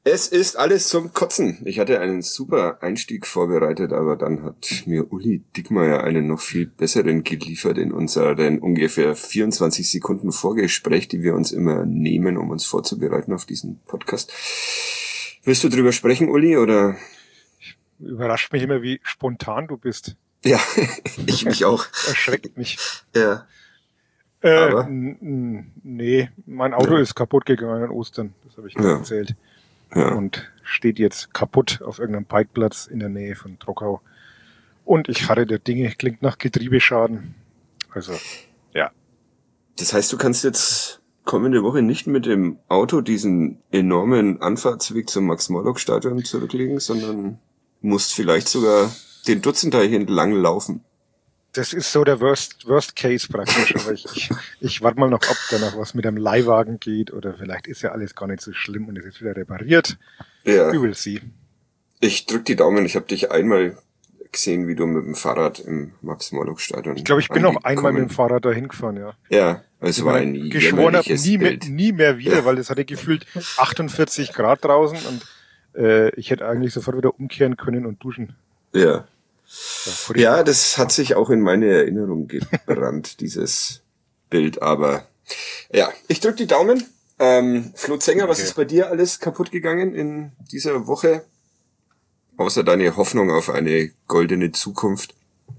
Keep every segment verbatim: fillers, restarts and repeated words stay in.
Es ist alles zum Kotzen. Ich hatte einen super Einstieg vorbereitet, aber dann hat mir Uli Dickmeyer einen noch viel besseren geliefert in unseren ungefähr vierundzwanzig Sekunden Vorgespräch, die wir uns immer nehmen, um uns vorzubereiten auf diesen Podcast. Willst du drüber sprechen, Uli, oder? Überrascht mich immer, wie spontan du bist. Ja, ich mich auch. Erschreckt mich. Ja. Äh, Aber? n- n- nee, mein Auto Ja. ist kaputt gegangen an Ostern. Das habe ich gerade Ja. erzählt. Ja. Und steht jetzt kaputt auf irgendeinem Parkplatz in der Nähe von Trockau. Und ich harre der Dinge, klingt nach Getriebeschaden. Also, ja. Das heißt, du kannst jetzt kommende Woche nicht mit dem Auto diesen enormen Anfahrtsweg zum Max-Morlock-Stadion zurücklegen, sondern musst vielleicht sogar den Dutzendteich entlang laufen. Das ist so der Worst, Worst Case praktisch. Aber ich, ich, ich warte mal noch, ob da noch was mit einem Leihwagen geht oder vielleicht ist ja alles gar nicht so schlimm und es ist wieder repariert. Ja. We will see. Ich drück die Daumen. Ich habe dich einmal gesehen, wie du mit dem Fahrrad im Max-Morlock-Stadion. Ich glaube, ich bin noch einmal angekommen. mit dem Fahrrad da hingefahren, ja. Ja, es war ein Ich geschworen habe, jämmerliches nie mehr, Bild. nie mehr wieder, Ja. weil es hatte gefühlt achtundvierzig Grad draußen und äh, ich hätte eigentlich sofort wieder umkehren können und duschen. Ja. Ja, furchtbar. Ja, das hat sich auch in meine Erinnerung gebrannt, dieses Bild. Aber ja, ich drück die Daumen. Ähm, Flo Zenger, was Okay. ist bei dir alles kaputt gegangen in dieser Woche? Außer deine Hoffnung auf eine goldene Zukunft.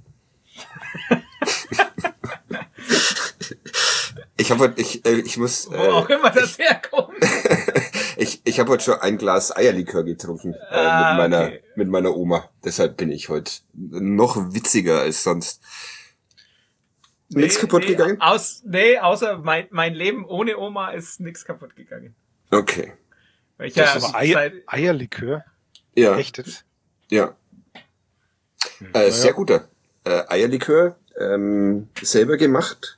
Ich habe heute, ich, äh, ich muss, Wo auch äh, immer das herkommt. ich, ich habe heute schon ein Glas Eierlikör getrunken äh, Ah, mit meiner, okay. mit meiner Oma. Deshalb bin ich heute noch witziger als sonst. Nichts kaputt nee, gegangen? Aus, nee, außer mein, mein Leben ohne Oma ist nichts kaputt gegangen. Okay. Weil ich Das ja ist Aber Eier, seit, Eierlikör? Ja. Echt jetzt? Ja. Äh, sehr guter. Äh, Eierlikör, ähm, selber gemacht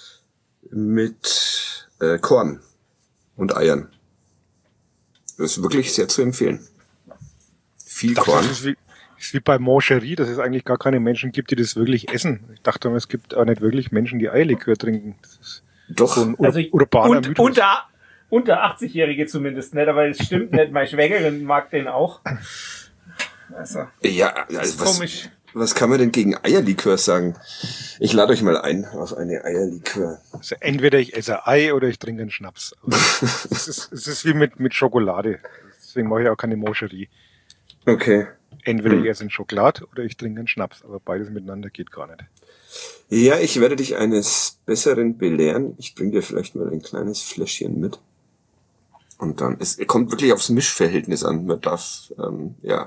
mit äh, Korn und Eiern. Das ist wirklich sehr zu empfehlen. Viel Ich dachte, Korn. das ist wie, ist wie bei Mancherie, dass es eigentlich gar keine Menschen gibt, die das wirklich essen. Ich dachte, es gibt auch nicht wirklich Menschen, die Eierlikör trinken. Das ist Doch. so ein ur also ich, urbaner und, Mythos. unter, unter achtzig-Jährige zumindest nicht, aber es stimmt nicht. Meine Schwägerin mag den auch. Also, Ja, das also ist was, komisch. was kann man denn gegen Eierlikör sagen? Ich lade euch mal ein auf eine Eierlikör. Also entweder ich esse Ei oder ich trinke einen Schnaps. Aber es, ist, es ist wie mit, mit Schokolade. Deswegen mache ich auch keine Mancherie. Okay. Entweder Hm. ich esse einen Schokolade oder ich trinke einen Schnaps. Aber beides miteinander geht gar nicht. Ja, ich werde dich eines Besseren belehren. Ich bringe dir vielleicht mal ein kleines Fläschchen mit. Und dann, es kommt wirklich aufs Mischverhältnis an. Man darf, ähm, ja.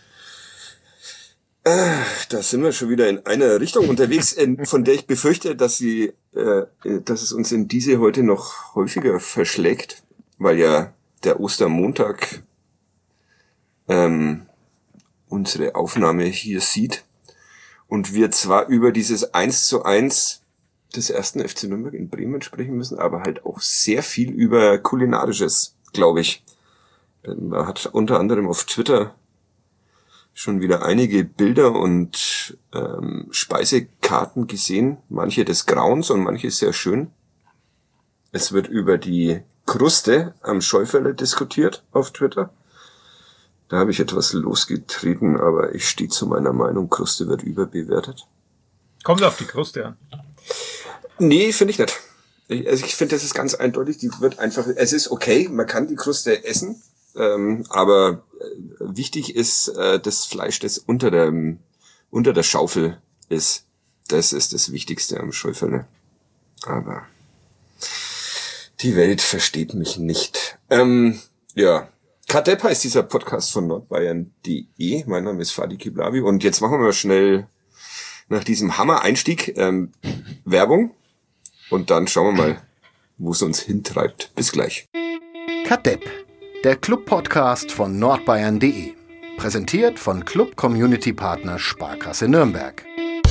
Äh, da sind wir schon wieder in einer Richtung unterwegs, in, von der ich befürchte, dass sie, äh, dass es uns in diese heute noch häufiger verschlägt, weil ja der Ostermontag ähm, unsere Aufnahme hier sieht und wir zwar über dieses eins zu eins des ersten F C Nürnberg in Bremen sprechen müssen, aber halt auch sehr viel über Kulinarisches, glaube ich. Man hat unter anderem auf Twitter schon wieder einige Bilder und ähm, Speisekarten gesehen, manche des Grauens und manche sehr schön. Es wird über die Kruste am Schäuferle diskutiert auf Twitter. Da habe ich etwas losgetreten, aber ich stehe zu meiner Meinung, Kruste wird überbewertet. Kommt auf die Kruste an. Nee, finde ich nicht. Ich, also ich finde, das ist ganz eindeutig, die wird einfach, es ist okay, man kann die Kruste essen, ähm, aber äh, wichtig ist äh, das Fleisch, das unter der, unter der Schaufel ist. Das ist das Wichtigste am Schäuferle. Aber die Welt versteht mich nicht. Ähm, ja. Kadepp heißt dieser Podcast von nordbayern punkt de. Mein Name ist Fadi Kiblavi und jetzt machen wir mal schnell nach diesem Hammer-Einstieg ähm, Werbung und dann schauen wir mal, wo es uns hintreibt. Bis gleich. Kadepp, der Club-Podcast von nordbayern punkt de. Präsentiert von Club-Community-Partner Sparkasse Nürnberg.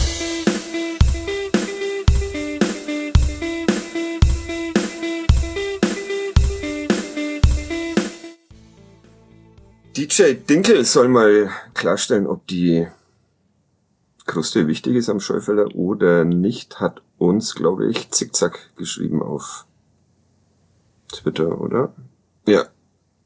D J Dinkel soll mal klarstellen, ob die Kruste wichtig ist am Schäuferle oder nicht, hat uns, glaube ich, zickzack geschrieben auf Twitter, oder? Ja.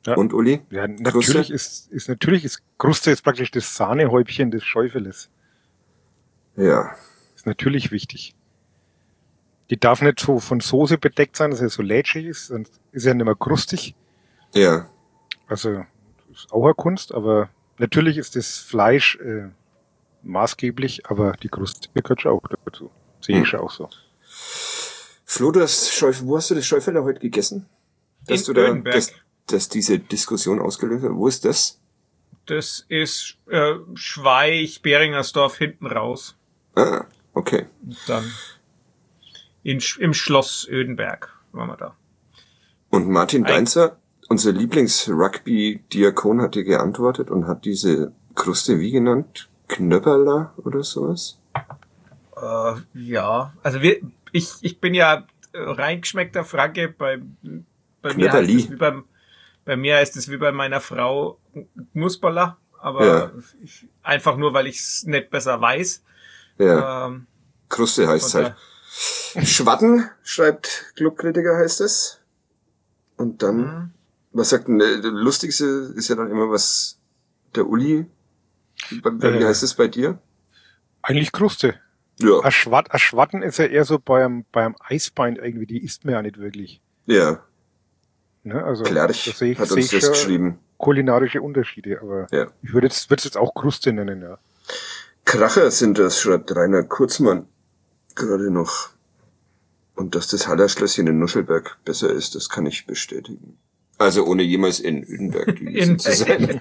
Ja. Und Uli? Ja, natürlich Kruste? ist, ist, natürlich ist Kruste ist praktisch das Sahnehäubchen des Schäufeles. Ja. Ist natürlich wichtig. Die darf nicht so von Soße bedeckt sein, dass er so lätschig ist, sonst ist er nicht mehr krustig. Ja. Also, ist auch eine Kunst, aber natürlich ist das Fleisch äh, maßgeblich, aber die Kruste gehört schon auch dazu. Sehe ich hm. schon auch so. Flo, du hast Schäufel, wo hast du das Schäufeler heute gegessen? Dass In du da, Ödenberg. dass, dass diese Diskussion ausgelöst hat. Wo ist das? Das ist äh, Schweich, Beringersdorf, hinten raus. Ah, okay. Und dann in, im Schloss Ödenberg waren wir da. Und Martin Deinzer, unser Lieblings-Rugby-Diakon, hat dir geantwortet und hat diese Kruste wie genannt? Knöpperler oder sowas? Äh, ja, also wir, ich, ich bin ja reingeschmeckter Franke, bei, bei mir heißt es wie beim, bei mir heißt es wie bei meiner Frau Knusperler, aber ja. ich, einfach nur, weil ich es nicht besser weiß. Ja. Ähm, Kruste heißt es halt. Schwatten, schreibt Clubkritiker, heißt es. Und dann, mhm. was sagt denn, der Lustigste ist ja dann immer was, der Uli, wie äh, heißt es bei dir? Eigentlich Kruste. Ja. Ein, Schwat, ein Schwatten ist ja eher so beim, beim Eisbein irgendwie, die isst man ja nicht wirklich. Ja. Ne, also, Klerch da sehe ich, hat seh uns ich das schon geschrieben. Kulinarische Unterschiede, aber ja. ich würde jetzt, würde es jetzt auch Kruste nennen, ja. Kracher sind das, schreibt Rainer Kurzmann gerade noch. Und dass das Hallerschlösschen in Nuschelberg besser ist, das kann ich bestätigen. Also ohne jemals in Ödenberg gewesen zu sein.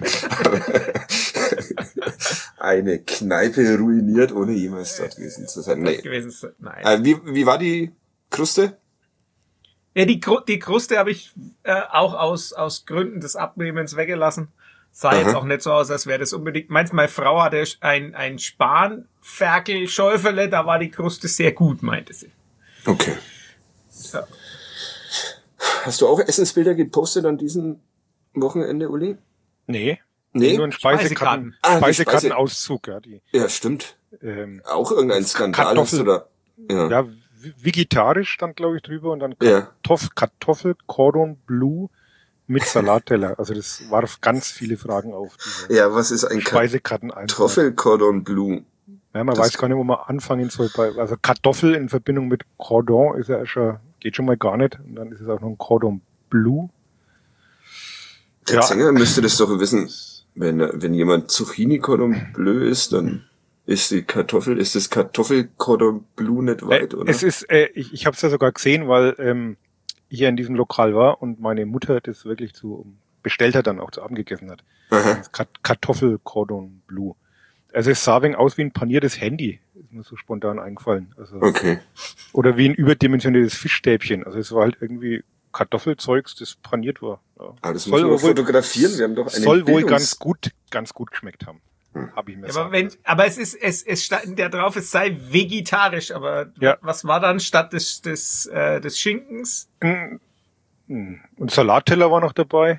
Eine Kneipe ruiniert, ohne jemals dort gewesen zu sein. Nee. Gewesen, nein. Äh, wie, wie war die Kruste? Ja, die, Kru- die Kruste habe ich äh, auch aus, aus Gründen des Abnehmens weggelassen. Sah Aha. jetzt auch nicht so aus, als wäre das unbedingt. Meinst meine Frau hatte ein, ein Spanferkel-Schäufele, da war die Kruste sehr gut, meinte sie. Okay. Ja. Hast du auch Essensbilder gepostet an diesem Wochenende, Uli? Nee. Nee? Nur ein Speisekarten, ah, Speisekartenauszug, ja. Die, ja, stimmt. Ähm, auch irgendein Skandal Kartoffel, oder? Ja, ja vegetarisch stand, glaube ich, drüber und dann Kartoff, ja. Kartoffel Cordon Bleu mit Salatteller. Also das warf ganz viele Fragen auf. Ja, was ist ein Speisekarten Kartoffel Cordon Bleu? Ja, man das weiß gar nicht, wo man anfangen soll. Also Kartoffel in Verbindung mit Cordon ist ja schon, geht schon mal gar nicht. Und dann ist es auch noch ein Cordon Bleu. Der ja. Sänger müsste das doch wissen. Wenn, wenn jemand Zucchini Cordon Bleu ist, dann ist die Kartoffel, ist das Kartoffel Cordon Bleu nicht weit, äh, oder? Es ist, äh, ich, ich habe es ja sogar gesehen, weil ähm, ich hier in diesem Lokal war und meine Mutter das wirklich zu bestellt hat, dann auch zu Abend gegessen hat. Kat- Kartoffel Cordon Bleu. Also es sah wegen aus wie ein paniertes Handy, ist mir so spontan eingefallen. Also, okay. Oder wie ein überdimensioniertes Fischstäbchen. Also es war halt irgendwie Kartoffelzeugs, das paniert war. Ja. Aber das soll muss man wohl fotografieren. Wir haben doch eine soll Bildungs- wohl ganz gut, ganz gut geschmeckt haben. Hm. Habe ich mir ja, sagen. aber wenn, aber es ist, es, es stand ja drauf, es sei vegetarisch. Aber ja. was war dann statt des, des, äh, des Schinkens? Und Salatteller war noch dabei.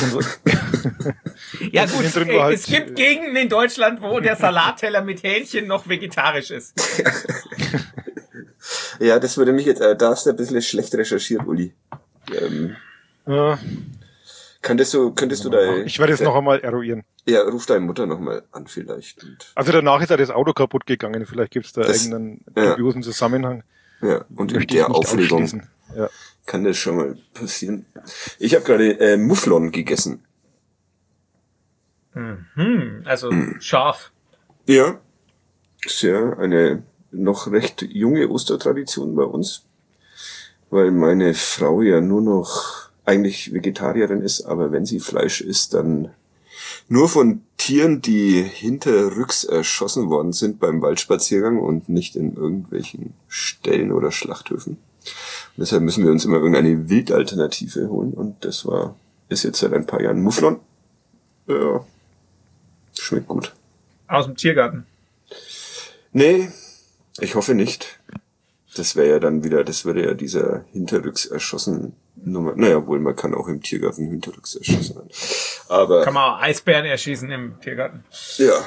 Ja gut, es, halt, es gibt Gegenden in Deutschland, wo der Salatteller mit Hähnchen noch vegetarisch ist. Ja, das würde mich jetzt, äh, da hast du ein bisschen schlecht recherchiert, Uli. Ähm, ja. Könntest du, könntest du da... Ich werde es noch einmal eruieren. Ja, ruf deine Mutter noch mal an vielleicht. Und also danach ist ja das Auto kaputt gegangen. Vielleicht gibt es da das, irgendeinen ja. dubiosen Zusammenhang. Ja, und in der Aufregung ja. kann das schon mal passieren. Ich habe gerade äh, Mufflon gegessen. Mhm, also mhm. scharf. Ja, ist ja eine noch recht junge Ostertradition bei uns, weil meine Frau ja nur noch eigentlich Vegetarierin ist, aber wenn sie Fleisch isst, dann nur von Tieren, die hinterrücks erschossen worden sind beim Waldspaziergang und nicht in irgendwelchen Ställen oder Schlachthöfen. Und deshalb müssen wir uns immer irgendeine Wildalternative holen und das war, ist jetzt seit ein paar Jahren Mufflon. Ja, schmeckt gut. Aus dem Tiergarten? Nee, ich hoffe nicht. Das wäre ja dann wieder, das würde ja dieser hinterrücks erschossen Nummer, naja, wohl, man kann auch im Tiergarten hinterrücks erschossen werden. Aber. Kann man auch Eisbären erschießen im Tiergarten? Ja.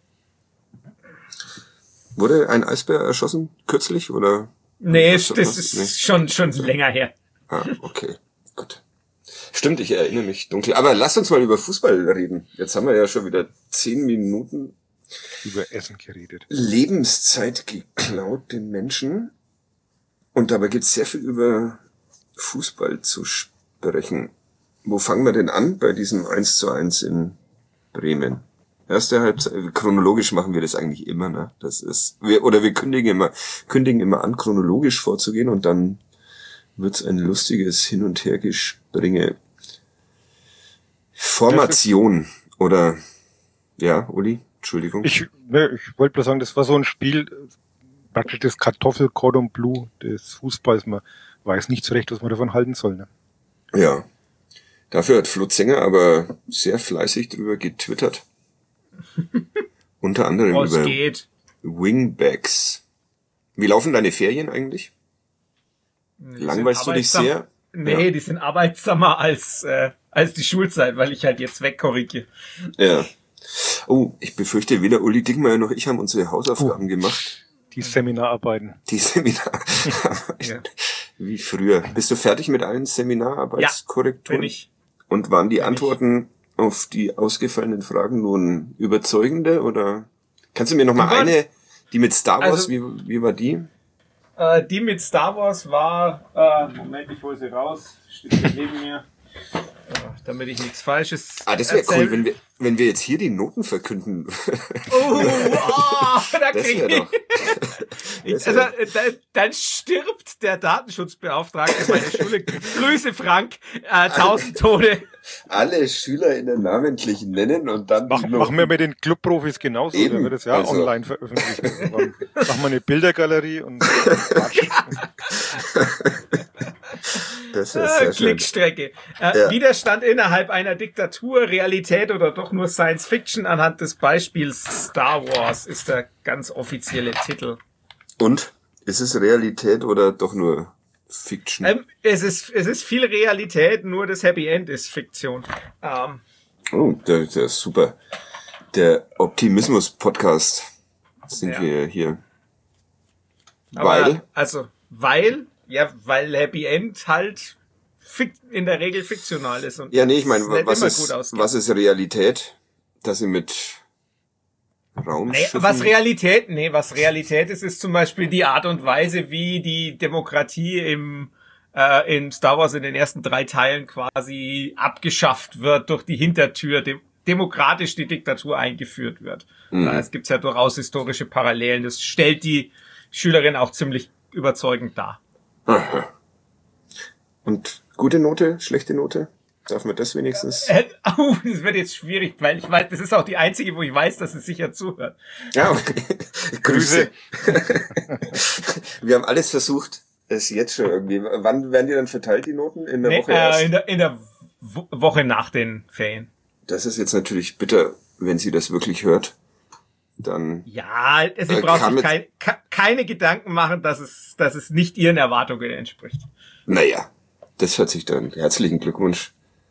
Wurde ein Eisbär erschossen kürzlich oder? Nee, das ist nee? schon, schon länger her. Ah, okay. Gut. Stimmt, ich erinnere mich dunkel. Aber lasst uns mal über Fußball reden. Jetzt haben wir ja schon wieder zehn Minuten über Essen geredet. Lebenszeit geklaut den Menschen. Und dabei gibt's sehr viel über Fußball zu sprechen. Wo fangen wir denn an bei diesem eins zu eins in Bremen? Erste Halbzeit, chronologisch machen wir das eigentlich immer, ne? Das ist, wir, oder wir kündigen immer, kündigen immer an, chronologisch vorzugehen und dann wird's ein lustiges Hin- und Hergespringe. Formation, oder, ja, Uli, Entschuldigung. Ich, ne, ich wollte bloß sagen, das war so ein Spiel, praktisch das Kartoffel-Cordon Bleu des Fußballs. Man weiß nicht so recht, was man davon halten soll, ne? Ja. Dafür hat Flo Zenger aber sehr fleißig drüber getwittert. Unter anderem Was über geht? Wingbacks. Wie laufen deine Ferien eigentlich? Die Langweilst du dich sehr? Nee, ja. Die sind arbeitsamer als äh, als die Schulzeit, weil ich halt jetzt wegkorrigiere. Ja. Oh, ich befürchte, weder Uli Dickmeyer noch ich haben unsere Hausaufgaben oh. gemacht. Die Seminararbeiten. Die Seminararbeiten. Ja. Wie früher. Bist du fertig mit allen Seminararbeitskorrekturen? Ja, bin ich. Und waren die bin Antworten ich. auf die ausgefallenen Fragen nun überzeugende? Oder kannst du mir noch mal waren, eine, die mit Star Wars, also, wie, wie war die? Äh, die mit Star Wars war, äh, Moment, ich hole sie raus, steht hier neben mir, äh, damit ich nichts Falsches Ah, das wäre cool, wenn wir, wenn wir jetzt hier die Noten verkünden. Oh, oh da krieg ich... Doch, ich also, dann, dann stirbt der Datenschutzbeauftragte meiner Schule. Grüße, Frank. Äh, tausend Tode. Alle SchülerInnen namentlich nennen und dann... Mach, machen wir mit den Clubprofis genauso, Eben, dann wird es ja also. online veröffentlicht. Machen wir eine Bildergalerie und Quatsch. Das ist sehr Klickstrecke. Äh, ja. Widerstand innerhalb einer Diktatur, Realität oder doch nur Science Fiction anhand des Beispiels Star Wars ist der ganz offizielle Titel. Und? Ist es Realität oder doch nur Fiction? Ähm, es ist es ist viel Realität, nur das Happy End ist Fiktion. Ähm, oh, der, der ist super. Der Optimismus-Podcast sind ja. wir hier. Aber, weil? Also, weil... Ja, weil Happy End halt in der Regel fiktional ist. Und ja, nee, ich meine, was ist, was ist Realität? Dass sie mit Raumschiffen... Nee, was Realität, nee, was Realität ist, ist zum Beispiel die Art und Weise, wie die Demokratie im, äh, in Star Wars in den ersten drei Teilen quasi abgeschafft wird, durch die Hintertür, dem, demokratisch die Diktatur eingeführt wird. Mhm. Es gibt ja durchaus historische Parallelen. Das stellt die Schülerin auch ziemlich überzeugend dar. Aha. Und gute Note, schlechte Note? Darf man das wenigstens? Äh, oh, das wird jetzt schwierig, weil ich weiß, das ist auch die einzige, wo ich weiß, dass es sicher zuhört. Ja, okay. Grüße. Wir haben alles versucht, es jetzt schon irgendwie. Wann werden die dann verteilt, die Noten? In der nee, Woche äh, erst? In der, in der Wo- Woche nach den Ferien. Das ist jetzt natürlich bitter, wenn sie das wirklich hört. Dann ja, sie äh, braucht sich kein, ke- keine Gedanken machen, dass es, dass es nicht ihren Erwartungen entspricht. Naja, das hört sich dann. Herzlichen Glückwunsch.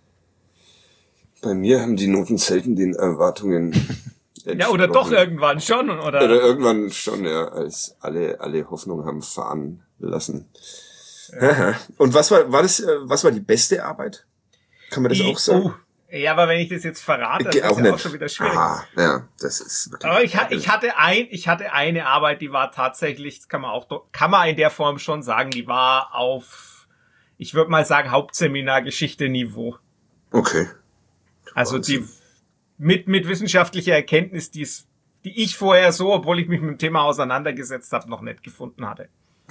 Bei mir haben die Noten selten den Erwartungen entsprochen. Ja, oder doch irgendwann schon, oder? Oder irgendwann schon, ja, als alle, alle Hoffnung haben fahren lassen. Ja. Und was war, war das, was war die beste Arbeit? Kann man das die, auch sagen? Oh. Ja, aber wenn ich das jetzt verrate, dann auch ist ja auch schon wieder schwierig. Ah, ja, das ist wirklich. Aber ich, ich hatte ein, ich hatte eine Arbeit, die war tatsächlich, das kann man auch, kann man in der Form schon sagen, die war auf, ich würde mal sagen, Hauptseminar-Geschichte-Niveau. Okay. Also die, mit, mit wissenschaftlicher Erkenntnis, die es, die ich vorher so, obwohl ich mich mit dem Thema auseinandergesetzt habe, noch nicht gefunden hatte.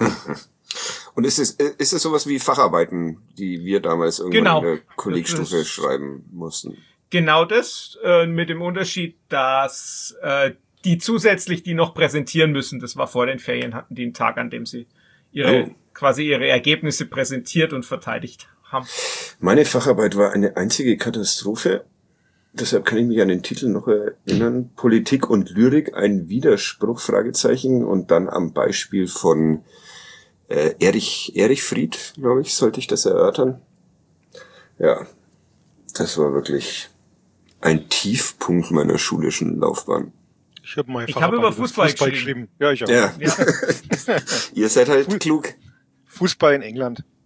Und ist es, ist es sowas wie Facharbeiten, die wir damals irgendwann genau. in der Kollegstufe schreiben mussten? Genau das, äh, mit dem Unterschied, dass äh, die zusätzlich die noch präsentieren müssen. Das war vor den Ferien, hatten die einen Tag, an dem sie ihre oh. quasi ihre Ergebnisse präsentiert und verteidigt haben. Meine Facharbeit war eine einzige Katastrophe. Deshalb kann ich mich an den Titel noch erinnern. Politik und Lyrik, ein Widerspruch, Fragezeichen. Und dann am Beispiel von Äh, Erich, Erich Fried, glaube ich, sollte ich das erörtern. Ja, das war wirklich ein Tiefpunkt meiner schulischen Laufbahn. Ich habe mal ich habe über Fußball, Fußball geschrieben. geschrieben. Ja, ich auch. Ja. Ja. Ihr seid halt Fuß- klug. Fußball in England.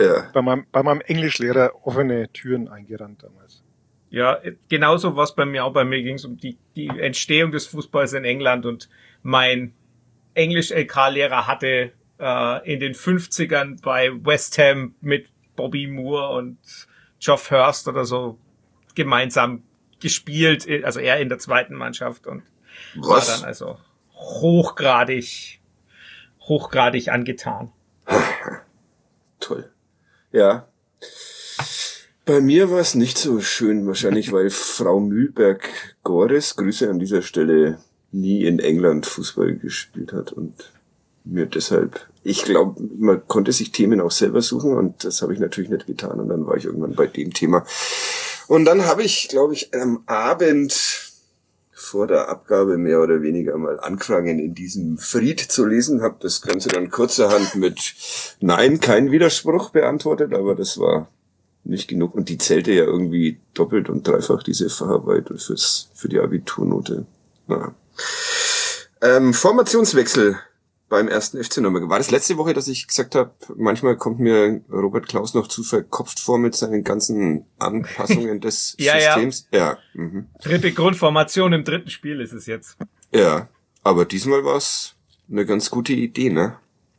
ja. bei, meinem, bei meinem Englischlehrer offene Türen eingerannt damals. Ja, genauso was bei mir auch. Bei mir ging es um die, die Entstehung des Fußballs in England und mein Englisch-L K-Lehrer hatte äh, in den fünfzigern bei West Ham mit Bobby Moore und Geoff Hurst oder so gemeinsam gespielt, also er in der zweiten Mannschaft und was? War dann also hochgradig, hochgradig angetan. Toll. Ja. Bei mir war es nicht so schön, wahrscheinlich, weil Frau Mühlberg-Gores, Grüße an dieser Stelle, nie in England Fußball gespielt hat und mir deshalb, ich glaube, man konnte sich Themen auch selber suchen und das habe ich natürlich nicht getan und dann war ich irgendwann bei dem Thema. Und dann habe ich, glaube ich, am Abend vor der Abgabe mehr oder weniger mal angefangen, in diesem Fried zu lesen, habe das Ganze dann kurzerhand mit Nein, kein Widerspruch beantwortet, aber das war nicht genug und die zählte ja irgendwie doppelt und dreifach, diese Facharbeit fürs, für die Abiturnote. Na. Ähm, Formationswechsel beim ersten F C Nürnberg. War das letzte Woche, dass ich gesagt habe, manchmal kommt mir Robert Klaus noch zu verkopft vor mit seinen ganzen Anpassungen des ja, Systems. Ja, ja. Mhm. Dritte Grundformation im dritten Spiel ist es jetzt. Ja, aber diesmal war es eine ganz gute Idee, ne?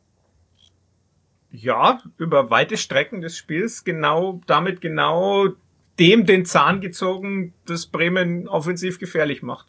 Ja, über weite Strecken des Spiels genau, damit genau dem den Zahn gezogen, das Bremen offensiv gefährlich macht.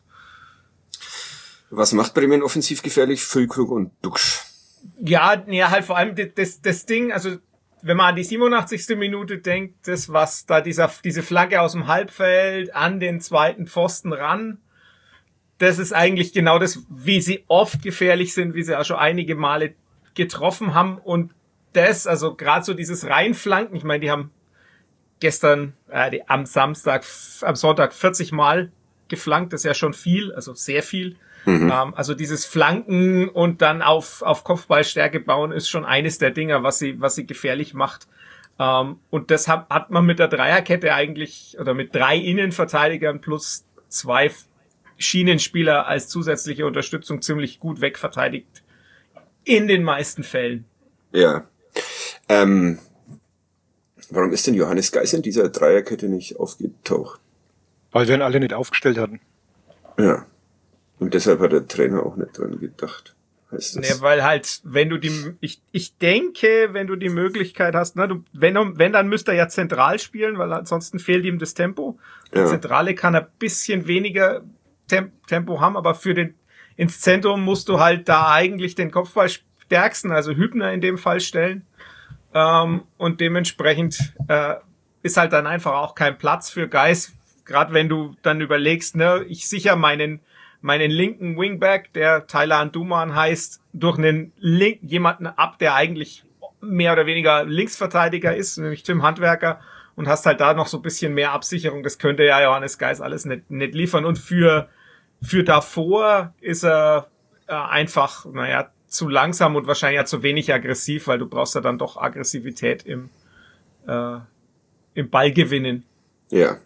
Was macht Bremen offensiv gefährlich? Füllkrug und Duxch. Ja, ja, halt vor allem das, das Ding, also wenn man an die siebenundachtzigste Minute denkt, das was da dieser, diese Flagge aus dem Halbfeld an den zweiten Pfosten ran, das ist eigentlich genau das, wie sie oft gefährlich sind, wie sie auch schon einige Male getroffen haben und das, also gerade so dieses Reinflanken, ich meine, die haben gestern, äh, die, am Samstag, am Sonntag vierzig Mal geflankt, das ist ja schon viel, also sehr viel. Mhm. Ähm, also dieses Flanken und dann auf auf Kopfballstärke bauen ist schon eines der Dinger, was sie was sie gefährlich macht. Ähm, und das hat, hat man mit der Dreierkette eigentlich oder mit drei Innenverteidigern plus zwei Schienenspieler als zusätzliche Unterstützung ziemlich gut wegverteidigt. In den meisten Fällen. Ja. Ähm, warum ist denn Johannes Geis in dieser Dreierkette nicht aufgetaucht? Weil wir ihn alle nicht aufgestellt hatten. Ja. Und deshalb hat der Trainer auch nicht dran gedacht. Heißt das? Nee, weil halt, wenn du die, ich, ich denke, wenn du die Möglichkeit hast, ne, du, wenn, wenn, dann müsste er ja zentral spielen, weil ansonsten fehlt ihm das Tempo. Ja. Die Zentrale kann ein bisschen weniger Tem- Tempo haben, aber für den, ins Zentrum musst du halt da eigentlich den Kopfball stärksten, also Hübner in dem Fall stellen. Ähm, und dementsprechend, äh, ist halt dann einfach auch kein Platz für Geis. Gerade wenn du dann überlegst, ne, ich sicher meinen, meinen linken Wingback, der Tyler Anduman heißt, durch einen Link, jemanden ab, der eigentlich mehr oder weniger Linksverteidiger ist, nämlich Tim Handwerker, und hast halt da noch so ein bisschen mehr Absicherung. Das könnte ja Johannes Geis alles nicht, nicht liefern. Und für, für davor ist er äh, einfach, naja, zu langsam und wahrscheinlich ja zu wenig aggressiv, weil du brauchst ja dann doch Aggressivität im, äh, im Ballgewinnen. Ja.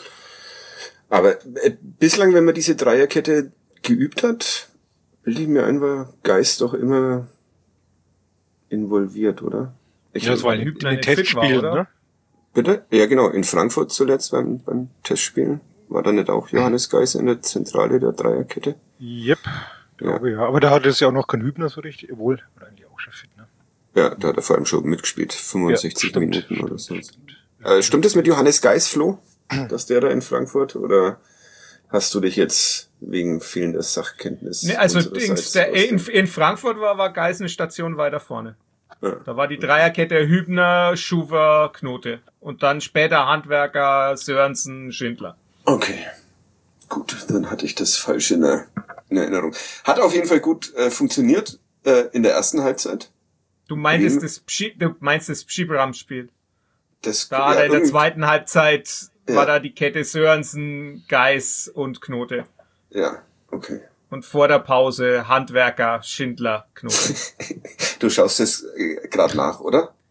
Aber äh, bislang, wenn man diese Dreierkette geübt hat, bilde ich mir ein, war Geist doch immer involviert, oder? Ich ja, das war ein Hübner in den Testspielen, ne? Bitte? Ja, genau. In Frankfurt zuletzt beim, beim Testspielen war da nicht auch Johannes Geis in der Zentrale der Dreierkette? Yep. Glaube, ja. ja. Aber da hatte es ja auch noch kein Hübner so richtig, wohl, oder eigentlich auch schon fit, ne? Ja, da hat er vor allem schon mitgespielt, fünfundsechzig ja, Minuten oder so. Äh, stimmt es mit Johannes Geis, Flo, dass der da in Frankfurt, oder hast du dich jetzt wegen fehlender Sachkenntnis? Nee, also Dings, der, in, in Frankfurt war, war Geis eine Station weiter vorne. Ja. Da war die Dreierkette Hübner, Schuwer, Knote. Und dann später Handwerker, Sörensen, Schindler. Okay. Gut, dann hatte ich das falsch in, der, in Erinnerung. Hat auf jeden Fall gut äh, funktioniert äh, in der ersten Halbzeit. Du meintest das, Pschi- du meinst das Pschibrams-Spiel. Das, da ja, in der zweiten Halbzeit ja. war da die Kette Sörensen, Geis und Knote. Ja, okay. Und vor der Pause Handwerker, Schindler, Knote. Du schaust es äh, gerade nach, oder?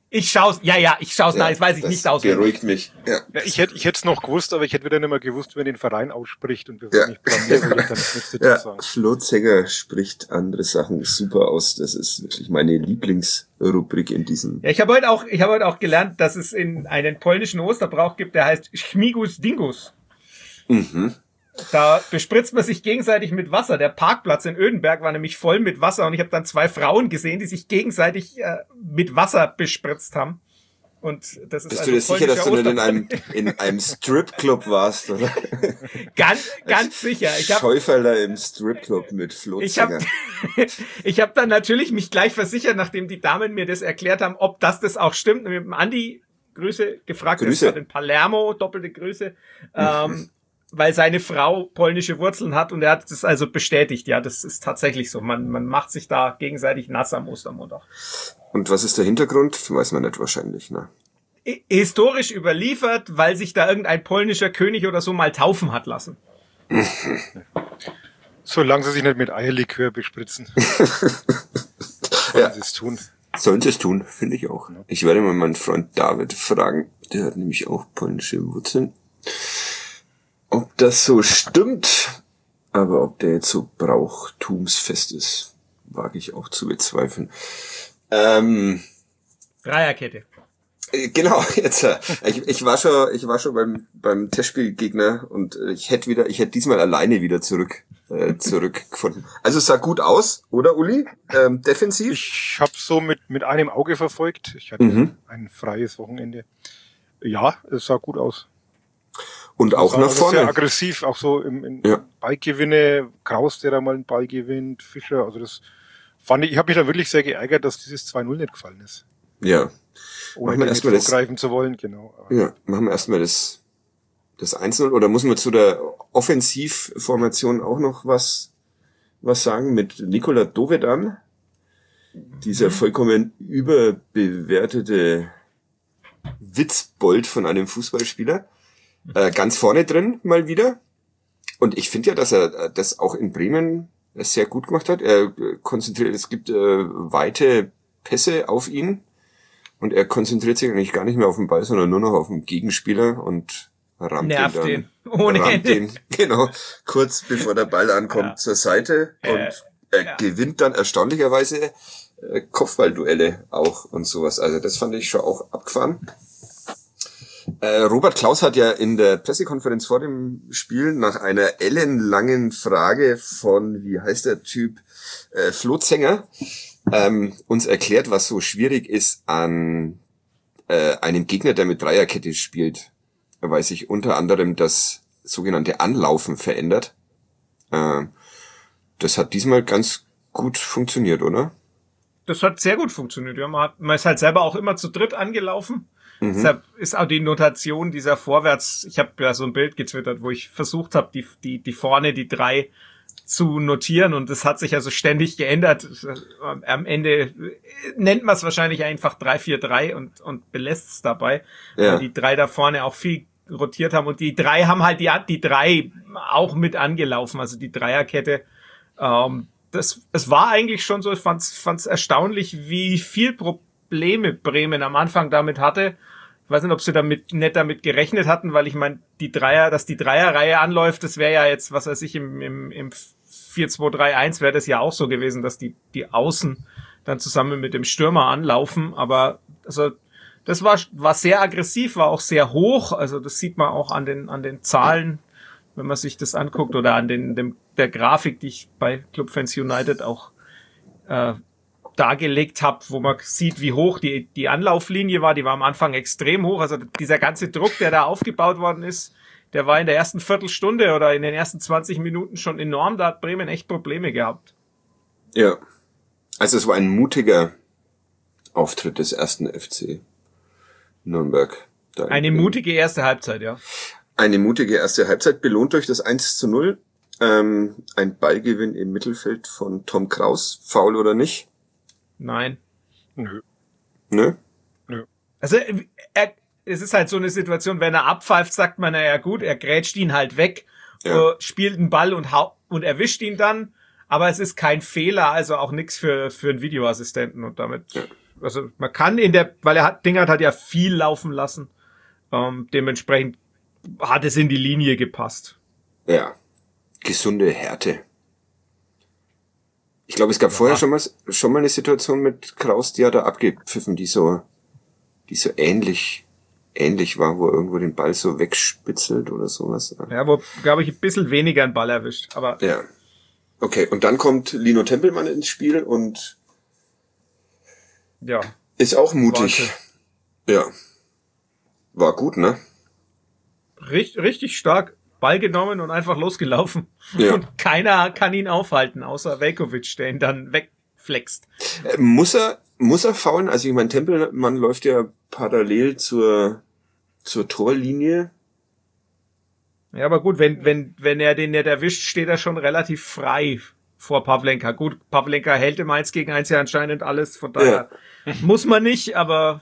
Ich schau's, ja, ja, ich schau's ja, nach, das weiß ich das nicht aus. Beruhigt mich. Ja. Ja, ich hätte ich hätte es noch gewusst, aber ich hätte wieder nicht mehr gewusst, wer den Verein ausspricht und bevor ja. ich blamiere, will ich dann nichts dazu ja. sagen. Flo Zenger spricht andere Sachen super aus. Das ist wirklich meine Lieblingsrubrik in diesem. Ja, ich habe heute auch, ich habe heute auch gelernt, dass es in einen polnischen Osterbrauch gibt, der heißt Śmigus Dingus. Mhm. Da bespritzt man sich gegenseitig mit Wasser. Der Parkplatz in Ödenberg war nämlich voll mit Wasser und ich habe dann zwei Frauen gesehen, die sich gegenseitig äh, mit Wasser bespritzt haben. Und das ist Bist also du dir sicher, dass du nicht in einem in einem Stripclub warst, oder? Ganz ganz sicher. Ich hab, Schäuferler im Stripclub mit Flo Ich habe ich habe dann natürlich mich gleich versichert, nachdem die Damen mir das erklärt haben, ob das das auch stimmt. Und mit dem Andi Grüße gefragt, Grüße. Das in Palermo, doppelte Grüße. Ähm, weil seine Frau polnische Wurzeln hat und er hat das also bestätigt. Ja, das ist tatsächlich so. Man man macht sich da gegenseitig nass am Ostermontag. Und was ist der Hintergrund? Weiß man nicht wahrscheinlich, ne? Historisch überliefert, weil sich da irgendein polnischer König oder so mal taufen hat lassen. Solange sie sich nicht mit Eierlikör bespritzen. Sollen ja. sie es tun. Sollen sie es tun, finde ich auch. Ich werde mal meinen Freund David fragen. Der hat nämlich auch polnische Wurzeln. Ob das so stimmt, aber ob der jetzt so brauchtumsfest ist, wage ich auch zu bezweifeln. Ähm, Dreierkette. Äh, genau, jetzt. Äh, ich, ich war schon, ich war schon beim beim Testspielgegner und äh, ich hätte wieder, ich hätte diesmal alleine wieder zurück äh, zurückgefunden. Also es sah gut aus, oder Uli? Ähm, defensiv? Ich habe so mit mit einem Auge verfolgt. Ich hatte mhm. ein freies Wochenende. Ja, es sah gut aus. Und auch nach also vorne. Sehr aggressiv, auch so im, im ja. Ballgewinne, Kraus, der da mal einen Ball gewinnt, Fischer, also das fand ich, ich habe mich da wirklich sehr geärgert, dass dieses zwei null nicht gefallen ist. Ja. Ohne machen wir erstmal das vorgreifen zu wollen, genau. Ja, machen wir erstmal das das eins null oder muss man zu der Offensivformation auch noch was was sagen mit Nikola Dovedan? Dieser vollkommen überbewertete Witzbold von einem Fußballspieler. Äh, ganz vorne drin mal wieder. Und ich finde ja, dass er das auch in Bremen sehr gut gemacht hat. Er konzentriert, es gibt äh, weite Pässe auf ihn und er konzentriert sich eigentlich gar nicht mehr auf den Ball, sondern nur noch auf den Gegenspieler und rammt Nervt ihn dann. Den. Ohne rammt Ende. Den, genau, kurz bevor der Ball ankommt, ja. zur Seite und äh, er ja. gewinnt dann erstaunlicherweise äh, Kopfballduelle auch und sowas. Also das fand ich schon auch abgefahren. Äh, Robert Klaus hat ja in der Pressekonferenz vor dem Spiel nach einer ellenlangen Frage von, wie heißt der Typ, äh, Flo Zenger, ähm, uns erklärt, was so schwierig ist an äh, einem Gegner, der mit Dreierkette spielt, weil sich unter anderem das sogenannte Anlaufen verändert. Äh, das hat diesmal ganz gut funktioniert, oder? Das hat sehr gut funktioniert. Ja, man, hat, man ist halt selber auch immer zu dritt angelaufen. Mhm. Deshalb ist auch die Notation dieser Vorwärts, ich habe ja so ein Bild getwittert, wo ich versucht habe, die, die, die vorne, die drei zu notieren und das hat sich also ständig geändert. Am Ende nennt man es wahrscheinlich einfach drei vier drei und, und belässt es dabei, ja. Weil die drei da vorne auch viel rotiert haben und die drei haben halt die, die drei auch mit angelaufen, also die Dreierkette. Ähm, das, es war eigentlich schon so, ich fand's, fand's erstaunlich, wie viel Probleme Bremen am Anfang damit hatte. Ich weiß nicht, ob sie damit nicht damit gerechnet hatten, weil ich meine, die Dreier, dass die Dreierreihe anläuft, das wäre ja jetzt, was weiß ich, im, im, im vier zwei drei eins wäre das ja auch so gewesen, dass die, die Außen dann zusammen mit dem Stürmer anlaufen, aber also das war, war sehr aggressiv, war auch sehr hoch, also das sieht man auch an den, an den Zahlen, wenn man sich das anguckt oder an den, dem, der Grafik, die ich bei Clubfans United auch, äh, dargelegt habe, wo man sieht, wie hoch die die Anlauflinie war. Die war am Anfang extrem hoch. Also dieser ganze Druck, der da aufgebaut worden ist, der war in der ersten Viertelstunde oder in den ersten zwanzig Minuten schon enorm. Da hat Bremen echt Probleme gehabt. Ja, also es war ein mutiger Auftritt des ersten F C Nürnberg. Eine mutige erste Halbzeit, ja. Eine mutige erste Halbzeit, belohnt durch das eins zu null. Ähm, ein Ballgewinn im Mittelfeld von Tom Kraus. Foul oder nicht? Nein. Nö. Nö? Nö. Also, er, es ist halt so eine Situation, wenn er abpfeift, sagt man, na ja gut, er grätscht ihn halt weg, ja. äh, spielt einen Ball und, hau- und erwischt ihn dann, aber es ist kein Fehler, also auch nichts für, für einen Videoassistenten und damit ja. also man kann in der, weil er hat, Dingert hat ja viel laufen lassen, ähm, dementsprechend hat es in die Linie gepasst. Ja, gesunde Härte. Ich glaube, es gab ja. vorher schon mal, schon mal eine Situation mit Kraus, die hat er abgepfiffen, die so, die so ähnlich, ähnlich war, wo er irgendwo den Ball so wegspitzelt oder sowas. Ja, wo, glaube ich, ein bisschen weniger einen Ball erwischt, aber. Ja. Okay, und dann kommt Lino Tempelmann ins Spiel und ja. Ist auch mutig. Warte. Ja. War gut, ne? Richtig, richtig stark. Ball genommen und einfach losgelaufen. Ja. Und keiner kann ihn aufhalten, außer Veljković, der ihn dann wegflext. Äh, muss er, muss er faulen? Also ich meine, Tempelmann läuft ja parallel zur, zur Torlinie. Ja, aber gut, wenn, wenn, wenn er den nicht erwischt, steht er schon relativ frei vor Pavlenka. Gut, Pavlenka hält im eins gegen eins ja anscheinend alles, von daher ja. muss man nicht, aber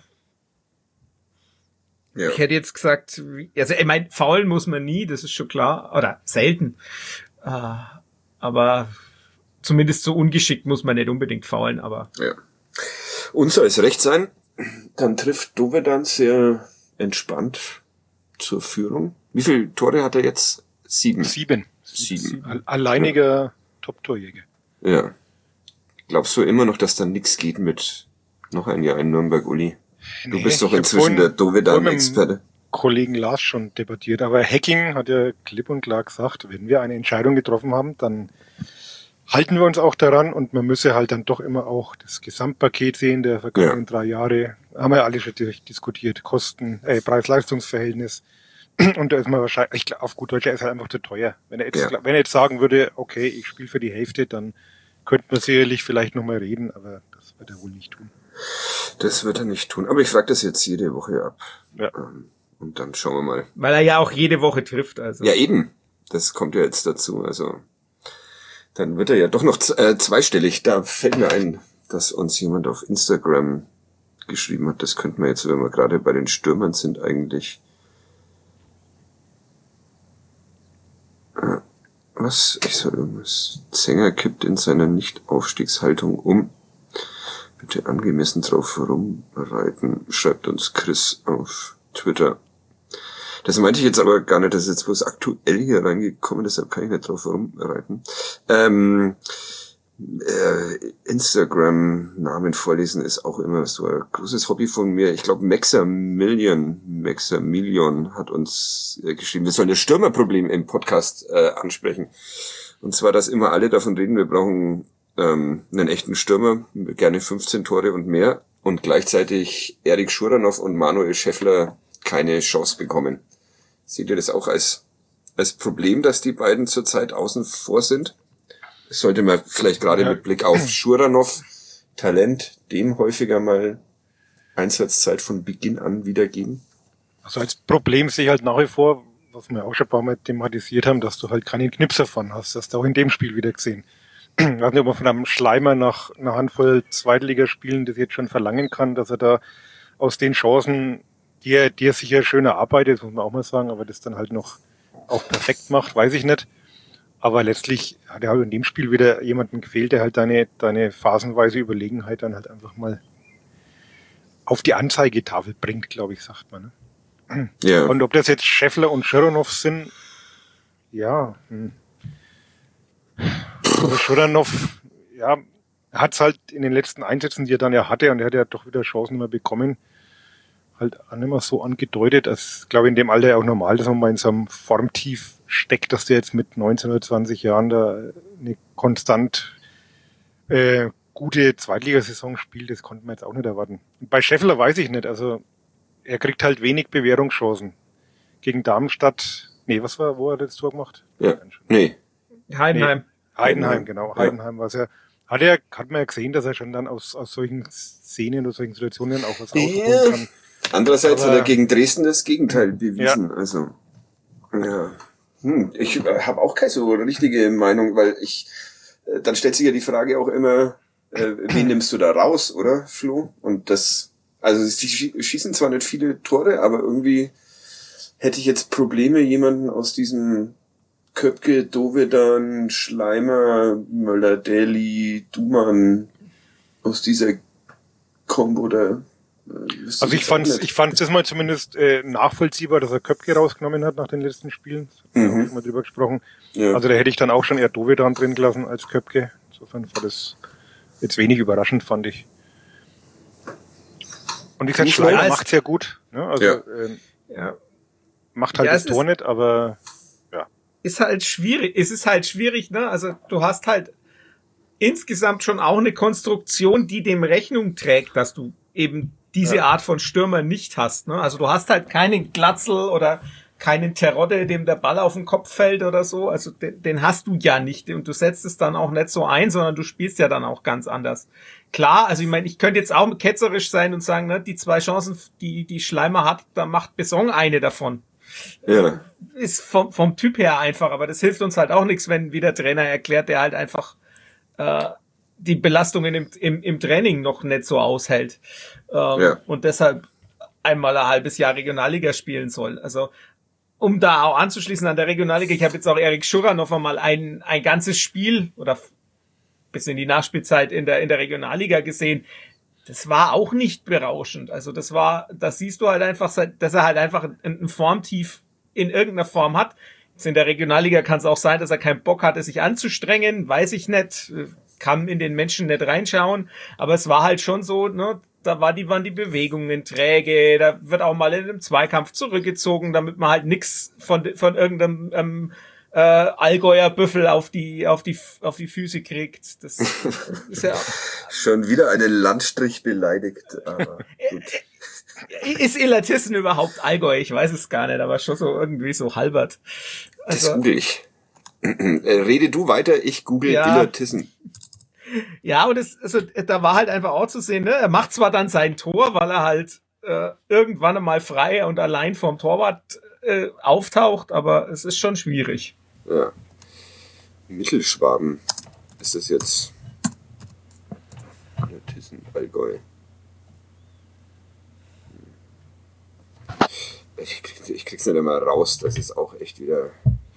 ja. Ich hätte jetzt gesagt, also ich meine, faulen muss man nie, das ist schon klar, oder selten. Uh, aber zumindest so ungeschickt muss man nicht unbedingt faulen, aber. Ja. Uns soll es recht sein, dann trifft Dovedan sehr entspannt zur Führung. Wie viele Tore hat er jetzt? Sieben. Sieben. Sieben. Alleiniger ja. Top-Torjäger. Ja. Glaubst du immer noch, dass da nichts geht mit noch ein Jahr in Nürnberg, Uli? Du nee, bist doch inzwischen vorhin, der Dovedan-Experte. Kollegen Lars schon debattiert, aber Hacking hat ja klipp und klar gesagt, wenn wir eine Entscheidung getroffen haben, dann halten wir uns auch daran und man müsse halt dann doch immer auch das Gesamtpaket sehen der vergangenen ja. drei Jahre. Haben wir ja alle schon diskutiert. Kosten, äh, Preis-Leistungs-Verhältnis. Und da ist man wahrscheinlich, ich glaube, auf gut Deutsch, er ist halt einfach zu teuer. Wenn er jetzt, ja. wenn er jetzt sagen würde, okay, ich spiele für die Hälfte, dann könnte man sicherlich vielleicht nochmal reden, aber das wird er wohl nicht tun. Das wird er nicht tun. Aber ich frage das jetzt jede Woche ab. Ja. Und dann schauen wir mal. Weil er ja auch jede Woche trifft, also. Ja, eben. Das kommt ja jetzt dazu. Also, dann wird er ja doch noch äh, zweistellig. Da fällt mir ein, dass uns jemand auf Instagram geschrieben hat. Das könnten wir jetzt, wenn wir gerade bei den Stürmern sind, eigentlich. Äh, was? Ich soll irgendwas. Zenger kippt in seiner Nicht-Aufstiegshaltung um. Bitte angemessen drauf rumreiten, schreibt uns Chris auf Twitter. Das meinte ich jetzt aber gar nicht, das ist jetzt bloß aktuell hier reingekommen, deshalb kann ich nicht drauf rumreiten. Ähm, äh, Instagram-Namen vorlesen ist auch immer so ein großes Hobby von mir. Ich glaube, Maximilian, Maximilian hat uns äh, geschrieben, wir sollen das Stürmerproblem im Podcast äh, ansprechen. Und zwar, dass immer alle davon reden, wir brauchen ähm, einen echten Stürmer, gerne fünfzehn Tore und mehr, und gleichzeitig Erik Schuranov und Manuel Schäffler keine Chance bekommen. Seht ihr das auch als als Problem, dass die beiden zurzeit außen vor sind? Das sollte man vielleicht gerade ja. mit Blick auf Schuranov, Talent, dem häufiger mal Einsatzzeit von Beginn an wiedergeben? Also als Problem sehe ich halt nach wie vor, was wir auch schon ein paar Mal thematisiert haben, dass du halt keinen Knipser von hast. Das hast du auch in dem Spiel wieder gesehen. Ich weiß nicht, ob man von einem Schleimer nach einer Handvoll Zweitligaspielen das jetzt schon verlangen kann, dass er da aus den Chancen, die er, die er sicher schön erarbeitet, muss man auch mal sagen, aber das dann halt noch auch perfekt macht, weiß ich nicht. Aber letztlich hat er halt in dem Spiel wieder jemanden gefehlt, der halt deine, deine phasenweise Überlegenheit dann halt einfach mal auf die Anzeigetafel bringt, glaube ich, sagt man. Ne? Ja. Und ob das jetzt Schäffler und Schuranov sind, ja, hm. Also Schuranov, ja, hat es halt in den letzten Einsätzen, die er dann ja hatte, und er hat ja doch wieder Chancen mehr bekommen, halt auch nicht mehr so angedeutet, als, glaube ich, in dem Alter ja auch normal, dass man mal in so einem Formtief steckt, dass der jetzt mit neunzehn oder zwanzig Jahren da eine konstant äh, gute Zweitligasaison spielt, das konnte man jetzt auch nicht erwarten. Und bei Schäffler weiß ich nicht, also er kriegt halt wenig Bewährungschancen. Gegen Darmstadt, nee, was war, wo hat er das Tor gemacht? Ja, nee. Heidenheim. Nee, Heidenheim, genau. Ja. Heidenheim war es ja. Hat er, hat man ja gesehen, dass er schon dann aus, aus solchen Szenen oder solchen Situationen auch was ja. ausholen kann. Andererseits Aber, hat er gegen Dresden das Gegenteil bewiesen. Ja. Also, ja. Hm, ich habe auch keine so richtige Meinung, weil ich, äh, dann stellt sich ja die Frage auch immer, äh, wen nimmst du da raus, oder, Flo? Und das, also sie schießen zwar nicht viele Tore, aber irgendwie hätte ich jetzt Probleme, jemanden aus diesem Köpke, Dovedan, Schleimer, Möller-Daly, Duman aus dieser Kombo da. Also ich fand's, ich fand's das mal zumindest äh, nachvollziehbar, dass er Köpke rausgenommen hat nach den letzten Spielen. Da mhm. habe ich mal drüber gesprochen. Ja. Also da hätte ich dann auch schon eher Dovedan drin gelassen als Köpke. Insofern war das jetzt wenig überraschend, fand ich. Und wie gesagt, Schleimer macht's ja gut. Ne? Also ja. Ähm, ja. macht halt ja, das Tor nicht, aber ja. Ist halt schwierig. Es ist halt schwierig, ne? Also du hast halt insgesamt schon auch eine Konstruktion, die dem Rechnung trägt, dass du eben diese ja. Art von Stürmer nicht hast, ne? Also du hast halt keinen Glatzel oder keinen Terodde, dem der Ball auf den Kopf fällt oder so. Also den, den hast du ja nicht und du setzt es dann auch nicht so ein, sondern du spielst ja dann auch ganz anders. Klar, also ich meine, ich könnte jetzt auch ketzerisch sein und sagen, ne, die zwei Chancen, die die Schleimer hat, da macht Besson eine davon. Ja. Ist vom, vom Typ her einfach, aber das hilft uns halt auch nichts, wenn wie der Trainer erklärt, der halt einfach äh, die Belastungen im, im, im Training noch nicht so aushält. Ähm, ja. Und deshalb einmal ein halbes Jahr Regionalliga spielen soll. Also, um da auch anzuschließen an der Regionalliga, ich habe jetzt auch Erik Schurrer noch einmal ein, ein ganzes Spiel oder bis in die Nachspielzeit in der, in der Regionalliga gesehen. Das war auch nicht berauschend. Also, das war, das siehst du halt einfach, dass er halt einfach ein Formtief in irgendeiner Form hat. Jetzt in der Regionalliga kann es auch sein, dass er keinen Bock hatte, sich anzustrengen, weiß ich nicht. Kann in den Menschen nicht reinschauen, aber es war halt schon so, ne, da war die, waren die Bewegungen träge, da wird auch mal in einem Zweikampf zurückgezogen, damit man halt nix von, von irgendeinem, ähm, äh, Allgäuer Büffel auf die, auf die, auf die Füße kriegt. Das ist ja. Schon wieder einen Landstrich beleidigt, aber gut. Ist Illertissen überhaupt Allgäu? Ich weiß es gar nicht, aber schon so irgendwie so halbert. Also, das google ich. Rede du weiter, ich google ja. Illertissen. Ja, und es, also, da war halt einfach auch zu sehen, ne? Er macht zwar dann sein Tor, weil er halt äh, irgendwann einmal frei und allein vorm Torwart äh, auftaucht, aber es ist schon schwierig. Ja. Mittelschwaben ist das jetzt. Illertissen, Allgäu. Ich, krieg, ich krieg's nicht einmal raus, das ist auch echt wieder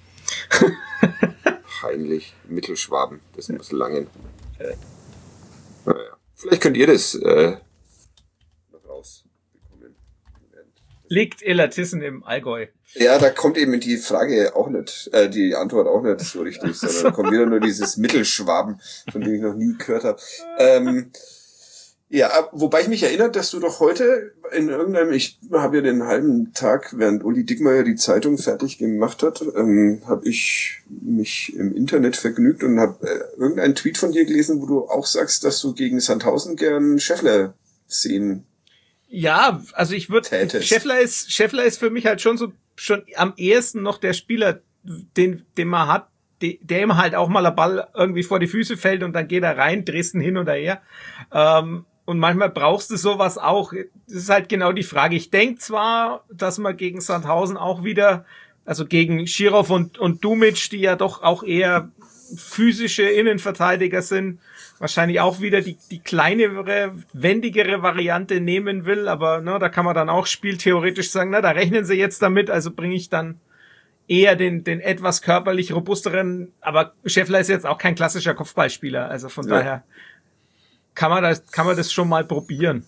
peinlich. Mittelschwaben, das muss langen. Naja, vielleicht könnt ihr das äh, noch rausbekommen. Liegt Illertissen im Allgäu? Ja, da kommt eben die Frage auch nicht, äh, die Antwort auch nicht so richtig, sondern da kommt wieder nur dieses Mittelschwaben, von dem ich noch nie gehört habe. Ähm, ja, wobei ich mich erinnere, dass du doch heute in irgendeinem, ich habe ja den halben Tag, während Uli Dickmeyer die Zeitung fertig gemacht hat, ähm, habe ich mich im Internet vergnügt und habe äh, irgendeinen Tweet von dir gelesen, wo du auch sagst, dass du gegen Sandhausen gern Scheffler sehen. Ja, also ich würde, Scheffler ist, Scheffler ist für mich halt schon so, schon am ehesten noch der Spieler, den, den man hat, der ihm halt auch mal der Ball irgendwie vor die Füße fällt und dann geht er rein, Dresden hin oder her. Ähm, Und manchmal brauchst du sowas auch. Das ist halt genau die Frage. Ich denke zwar, dass man gegen Sandhausen auch wieder, also gegen Schirov und, und Dumic, die ja doch auch eher physische Innenverteidiger sind, wahrscheinlich auch wieder die, die kleinere, wendigere Variante nehmen will. Aber ne, da kann man dann auch spieltheoretisch sagen, na, da rechnen sie jetzt damit, also bringe ich dann eher den, den etwas körperlich robusteren. Aber Scheffler ist jetzt auch kein klassischer Kopfballspieler. Also von ja. daher kann man das, kann man das schon mal probieren.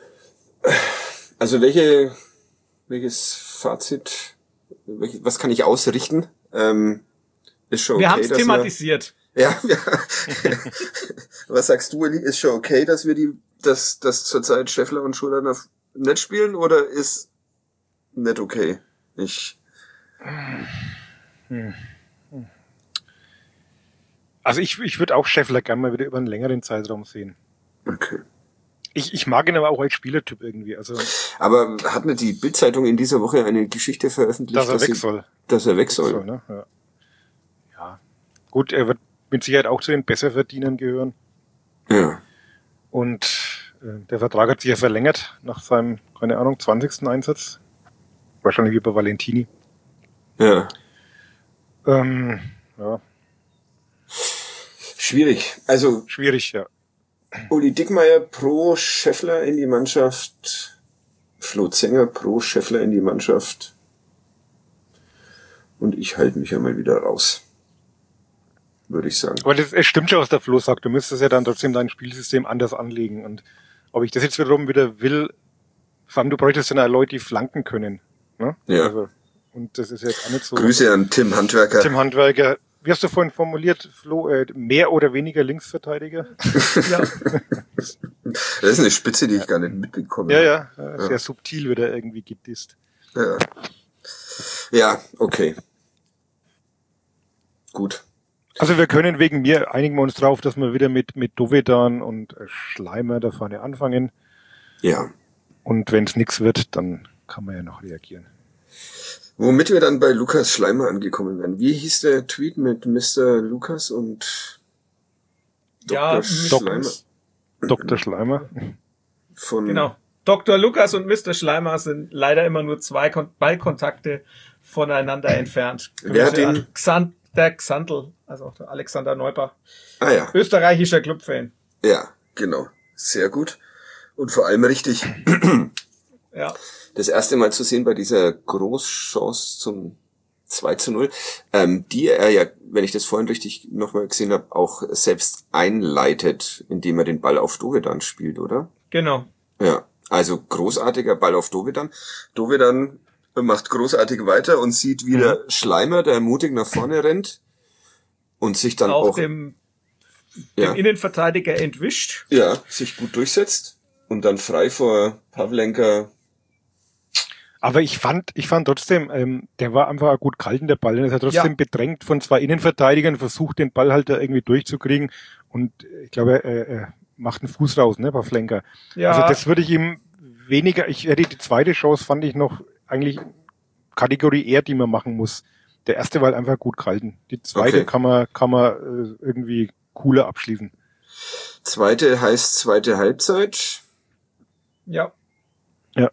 Also welche, welches Fazit, welche, was kann ich ausrichten? Ähm, ist schon okay, wir haben es thematisiert. Wir, ja, ja. Was sagst du, Eli? Ist schon okay, dass wir die, dass, dass zurzeit Scheffler und Schuler nicht spielen, oder ist nicht okay? Ich. Hm. Also ich, ich würde auch Scheffler gerne mal wieder über einen längeren Zeitraum sehen. Okay. Ich, ich mag ihn aber auch als Spielertyp irgendwie. Also, aber hat nicht die Bild-Zeitung in dieser Woche eine Geschichte veröffentlicht, dass er dass weg sie, soll? Dass er weg soll. soll ne? ja. ja. Gut, er wird mit Sicherheit auch zu den Besserverdienern gehören. Ja. Und äh, der Vertrag hat sich ja verlängert nach seinem, keine Ahnung, zwanzigsten Einsatz. Wahrscheinlich wie bei Valentini. Ja. Ähm, ja. Schwierig. Also. Schwierig, ja. Uli Dickmeyer pro Scheffler in die Mannschaft. Flo Zenger pro Scheffler in die Mannschaft. Und ich halte mich ja mal wieder raus. Würde ich sagen. Aber das, es stimmt schon, was der Flo sagt. Du müsstest ja dann trotzdem dein Spielsystem anders anlegen. Und ob ich das jetzt wiederum wieder will, vor allem du bräuchtest dann auch Leute, die flanken können. Ne? Ja. Also, und das ist jetzt auch nicht so. Grüße an Tim Handwerker. Tim Handwerker. Wie hast du vorhin formuliert, Flo? Äh, mehr oder weniger Linksverteidiger? Ja. Das ist eine Spitze, die ich gar nicht mitbekomme. Ja, ja. Sehr ja. subtil wird er irgendwie gedisst. Ja. Ja, okay. Gut. Also wir können wegen mir, einigen wir uns drauf, dass wir wieder mit, mit Dovedan und Schleimer da vorne anfangen. Ja. Und wenn es nichts wird, dann kann man ja noch reagieren. Womit wir dann bei Lukas Schleimer angekommen wären. Wie hieß der Tweet mit Mister Lukas und Doktor Ja, Schleimer? Doktor Schleimer. Von genau. Doktor Lukas und Mister Schleimer sind leider immer nur zwei Kon- Ballkontakte voneinander entfernt. Wer hat den? Xan- der Xantl, also der Alexander Neubach. Ah ja. Österreichischer Clubfan. Ja, genau. Sehr gut. Und vor allem richtig. Ja. Das erste Mal zu sehen bei dieser Großchance zum zwei zu null, ähm, die er ja, wenn ich das vorhin richtig nochmal gesehen habe, auch selbst einleitet, indem er den Ball auf Dovedan spielt, oder? Genau. Ja, also großartiger Ball auf Dovedan. Dovedan macht großartig weiter und sieht wieder mhm. Schleimer, der mutig nach vorne rennt und sich dann auch, auch dem, ja, dem Innenverteidiger entwischt. Ja, sich gut durchsetzt und dann frei vor Pavlenka. Aber ich fand, ich fand trotzdem, ähm, der war einfach gut gehalten, der Ball. Er ist ja trotzdem ja. bedrängt von zwei Innenverteidigern, versucht den Ball halt da irgendwie durchzukriegen und ich glaube, er, er macht einen Fuß raus, ne, Pavlenka. Ja. Also das würde ich ihm weniger, ich hätte die zweite Chance fand ich noch eigentlich Kategorie eher, die man machen muss. Der erste war halt einfach gut gehalten. Die zweite okay. kann man, kann man äh, irgendwie cooler abschließen. Zweite heißt zweite Halbzeit. Ja. Ja.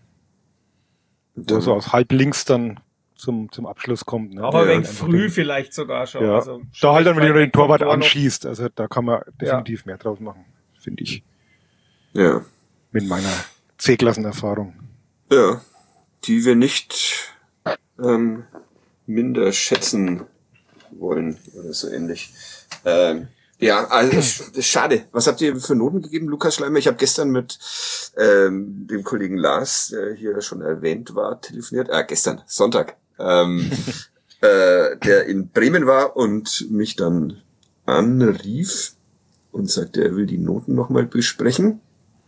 Wo so aus halb links dann zum, zum Abschluss kommt. Ne? Aber ja, wenn früh den, vielleicht sogar schon. Ja. Also da halt dann, wenn du den Torwart anschießt. Also da kann man definitiv ja. mehr draus machen, finde ich. Ja. Mit meiner C-Klassen-Erfahrung. Ja. Die wir nicht ähm, minder schätzen wollen oder so ähnlich. Ähm, ja, also das ist schade. Was habt ihr für Noten gegeben, Lukas Schleimer? Ich habe gestern mit ähm, dem Kollegen Lars, der hier schon erwähnt war, telefoniert. Ah, gestern, Sonntag. Ähm, äh, der in Bremen war und mich dann anrief und sagte, er will die Noten nochmal besprechen.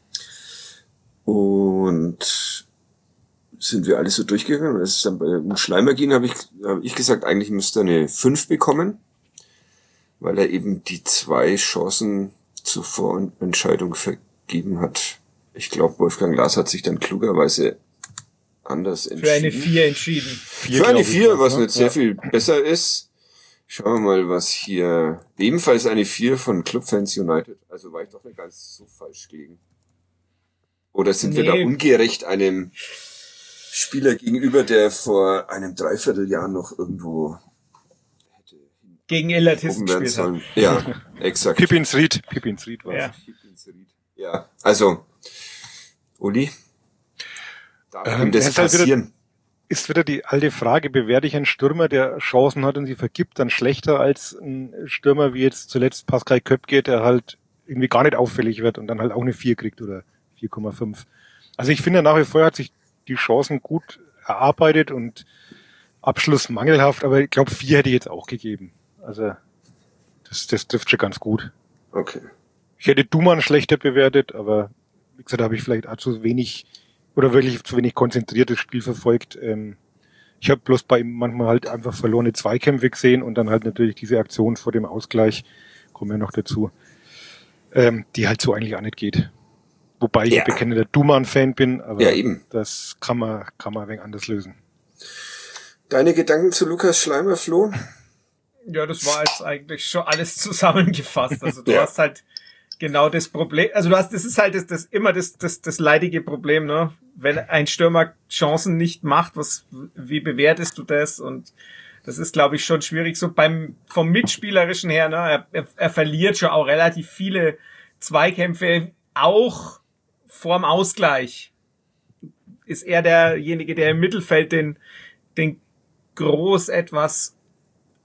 Und sind wir alles so durchgegangen. Als es dann bei um Schleimer ging, habe ich, hab ich gesagt, eigentlich müsste er eine fünf bekommen, weil er eben die zwei Chancen zur Vorentscheidung vergeben hat. Ich glaube, Wolfgang Lars hat sich dann klugerweise anders entschieden. Für eine vier entschieden. Vier, Für eine vier, was nicht sehr ja. viel besser ist. Schauen wir mal, was hier... Ebenfalls eine vier von Clubfans United. Also war ich doch nicht ganz so falsch gelegen. Oder sind nee. wir da ungerecht einem Spieler gegenüber, der vor einem Dreivierteljahr noch irgendwo hätte gegen Illertissen gespielt hat. Ja, exakt. Pippins Ried. Pippins Ried war ja. es. Ja, also, Uli, darf ähm, ihm das passieren? Halt wieder, ist wieder die alte Frage, bewerte ich einen Stürmer, der Chancen hat und sie vergibt, dann schlechter als ein Stürmer wie jetzt zuletzt Pascal Köpke, der halt irgendwie gar nicht auffällig wird und dann halt auch eine vier kriegt oder vier Komma fünf. Also ich finde, nach wie vor hat sich die Chancen gut erarbeitet und Abschluss mangelhaft, aber ich glaube, vier hätte ich jetzt auch gegeben. Also das, das trifft schon ganz gut. Okay. Ich hätte Duman schlechter bewertet, aber wie gesagt, da habe ich vielleicht auch zu wenig oder wirklich zu wenig konzentriertes Spiel verfolgt. Ich habe bloß bei ihm manchmal halt einfach verlorene Zweikämpfe gesehen und dann halt natürlich diese Aktion vor dem Ausgleich, kommen wir noch dazu, die halt so eigentlich auch nicht geht. Wobei ich ja. bekennender Duman-Fan bin, aber ja, eben. das kann man, kann man ein wenig anders lösen. Deine Gedanken zu Lukas Schleimer, Flo? Ja, das war jetzt eigentlich schon alles zusammengefasst. Also du ja. hast halt genau das Problem, also du hast, das ist halt das, das immer das, das, das leidige Problem, ne? Wenn ein Stürmer Chancen nicht macht, was, wie bewertest du das? Und das ist, glaube ich, schon schwierig. So beim, vom Mitspielerischen her, ne? Er, er, er verliert schon auch relativ viele Zweikämpfe, auch vorm Ausgleich ist er derjenige, der im Mittelfeld den, den groß etwas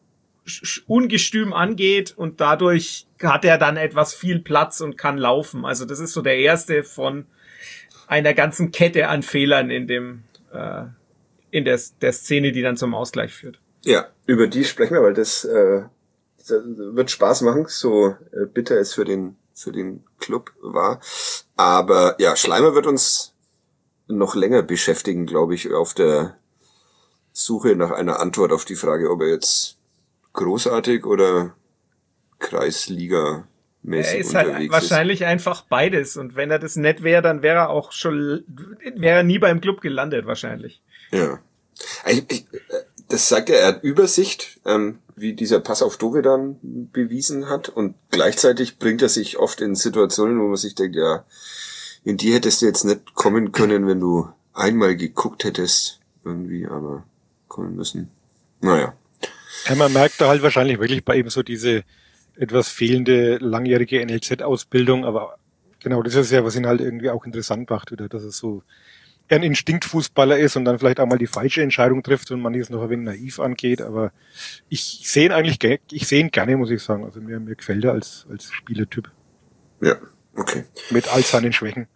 ungestüm angeht und dadurch hat er dann etwas viel Platz und kann laufen. Also das ist so der erste von einer ganzen Kette an Fehlern in dem äh, in der, der Szene, die dann zum Ausgleich führt. Ja, über die sprechen wir, weil das, äh, das wird Spaß machen, so äh, bitter es für den für den Club war. Aber ja, Schleimer wird uns noch länger beschäftigen, glaube ich, auf der Suche nach einer Antwort auf die Frage, ob er jetzt großartig oder Kreisliga-mäßig er ist unterwegs halt ist. Wahrscheinlich einfach beides. Und wenn er das nett wäre, dann wäre er auch schon, wäre er nie beim Club gelandet, wahrscheinlich. Ja. Ich, ich, das sagt er, er hat Übersicht, ähm, wie dieser Pass auf Dovedan bewiesen hat. Und gleichzeitig bringt er sich oft in Situationen, wo man sich denkt, ja, in die hättest du jetzt nicht kommen können, wenn du einmal geguckt hättest, irgendwie, aber kommen müssen. Naja. Ja, man merkt da halt wahrscheinlich wirklich bei ihm so diese etwas fehlende langjährige N L Z-Ausbildung, aber genau das ist ja, was ihn halt irgendwie auch interessant macht, wieder, dass es so ein Instinktfußballer ist und dann vielleicht auch mal die falsche Entscheidung trifft und man es noch ein wenig naiv angeht, aber ich sehe ihn eigentlich, ich sehe ihn gerne, muss ich sagen, also mir, mir gefällt er als, als Spielertyp. Ja, okay. Mit all seinen Schwächen.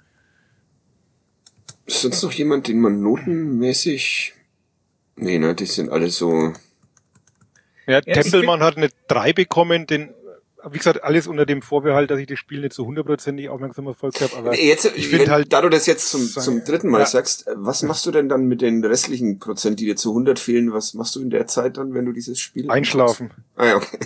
Ist sonst noch jemand, den man notenmäßig, nee, ne, die sind alle so. Ja, ja Tempelmann hat eine drei bekommen, den, wie gesagt, alles unter dem Vorbehalt, dass ich das Spiel nicht so hundertprozentig aufmerksam verfolgt habe, aber jetzt, ich finde halt, da du das jetzt zum, zum dritten Mal ja. sagst, was machst du denn dann mit den restlichen Prozent, die dir zu hundert fehlen, was machst du in der Zeit dann, wenn du dieses Spiel einschlafen. Ah ja, okay.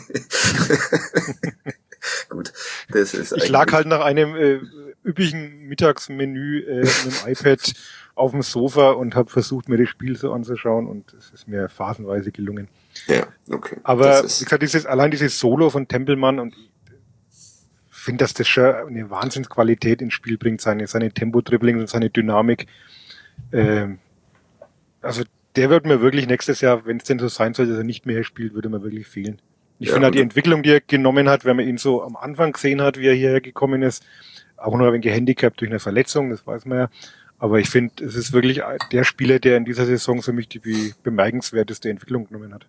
Gut, das ist ich lag halt nach einem äh, üppigen Mittagsmenü äh, mit dem iPad auf dem Sofa und habe versucht, mir das Spiel so anzuschauen und es ist mir phasenweise gelungen. Ja, okay. Aber wie gesagt, dieses, allein dieses Solo von Tempelmann und ich finde, dass das schon eine Wahnsinnsqualität ins Spiel bringt, seine, seine Tempo-Dribblings und seine Dynamik. Ähm, also der wird mir wirklich nächstes Jahr, wenn es denn so sein soll, dass er nicht mehr spielt, würde mir wirklich fehlen. Ich ja, finde halt die Entwicklung, die er genommen hat, wenn man ihn so am Anfang gesehen hat, wie er hierher gekommen ist, auch noch ein wenig gehandicapt durch eine Verletzung, das weiß man ja. Aber ich finde, es ist wirklich der Spieler, der in dieser Saison für mich die bemerkenswerteste Entwicklung genommen hat.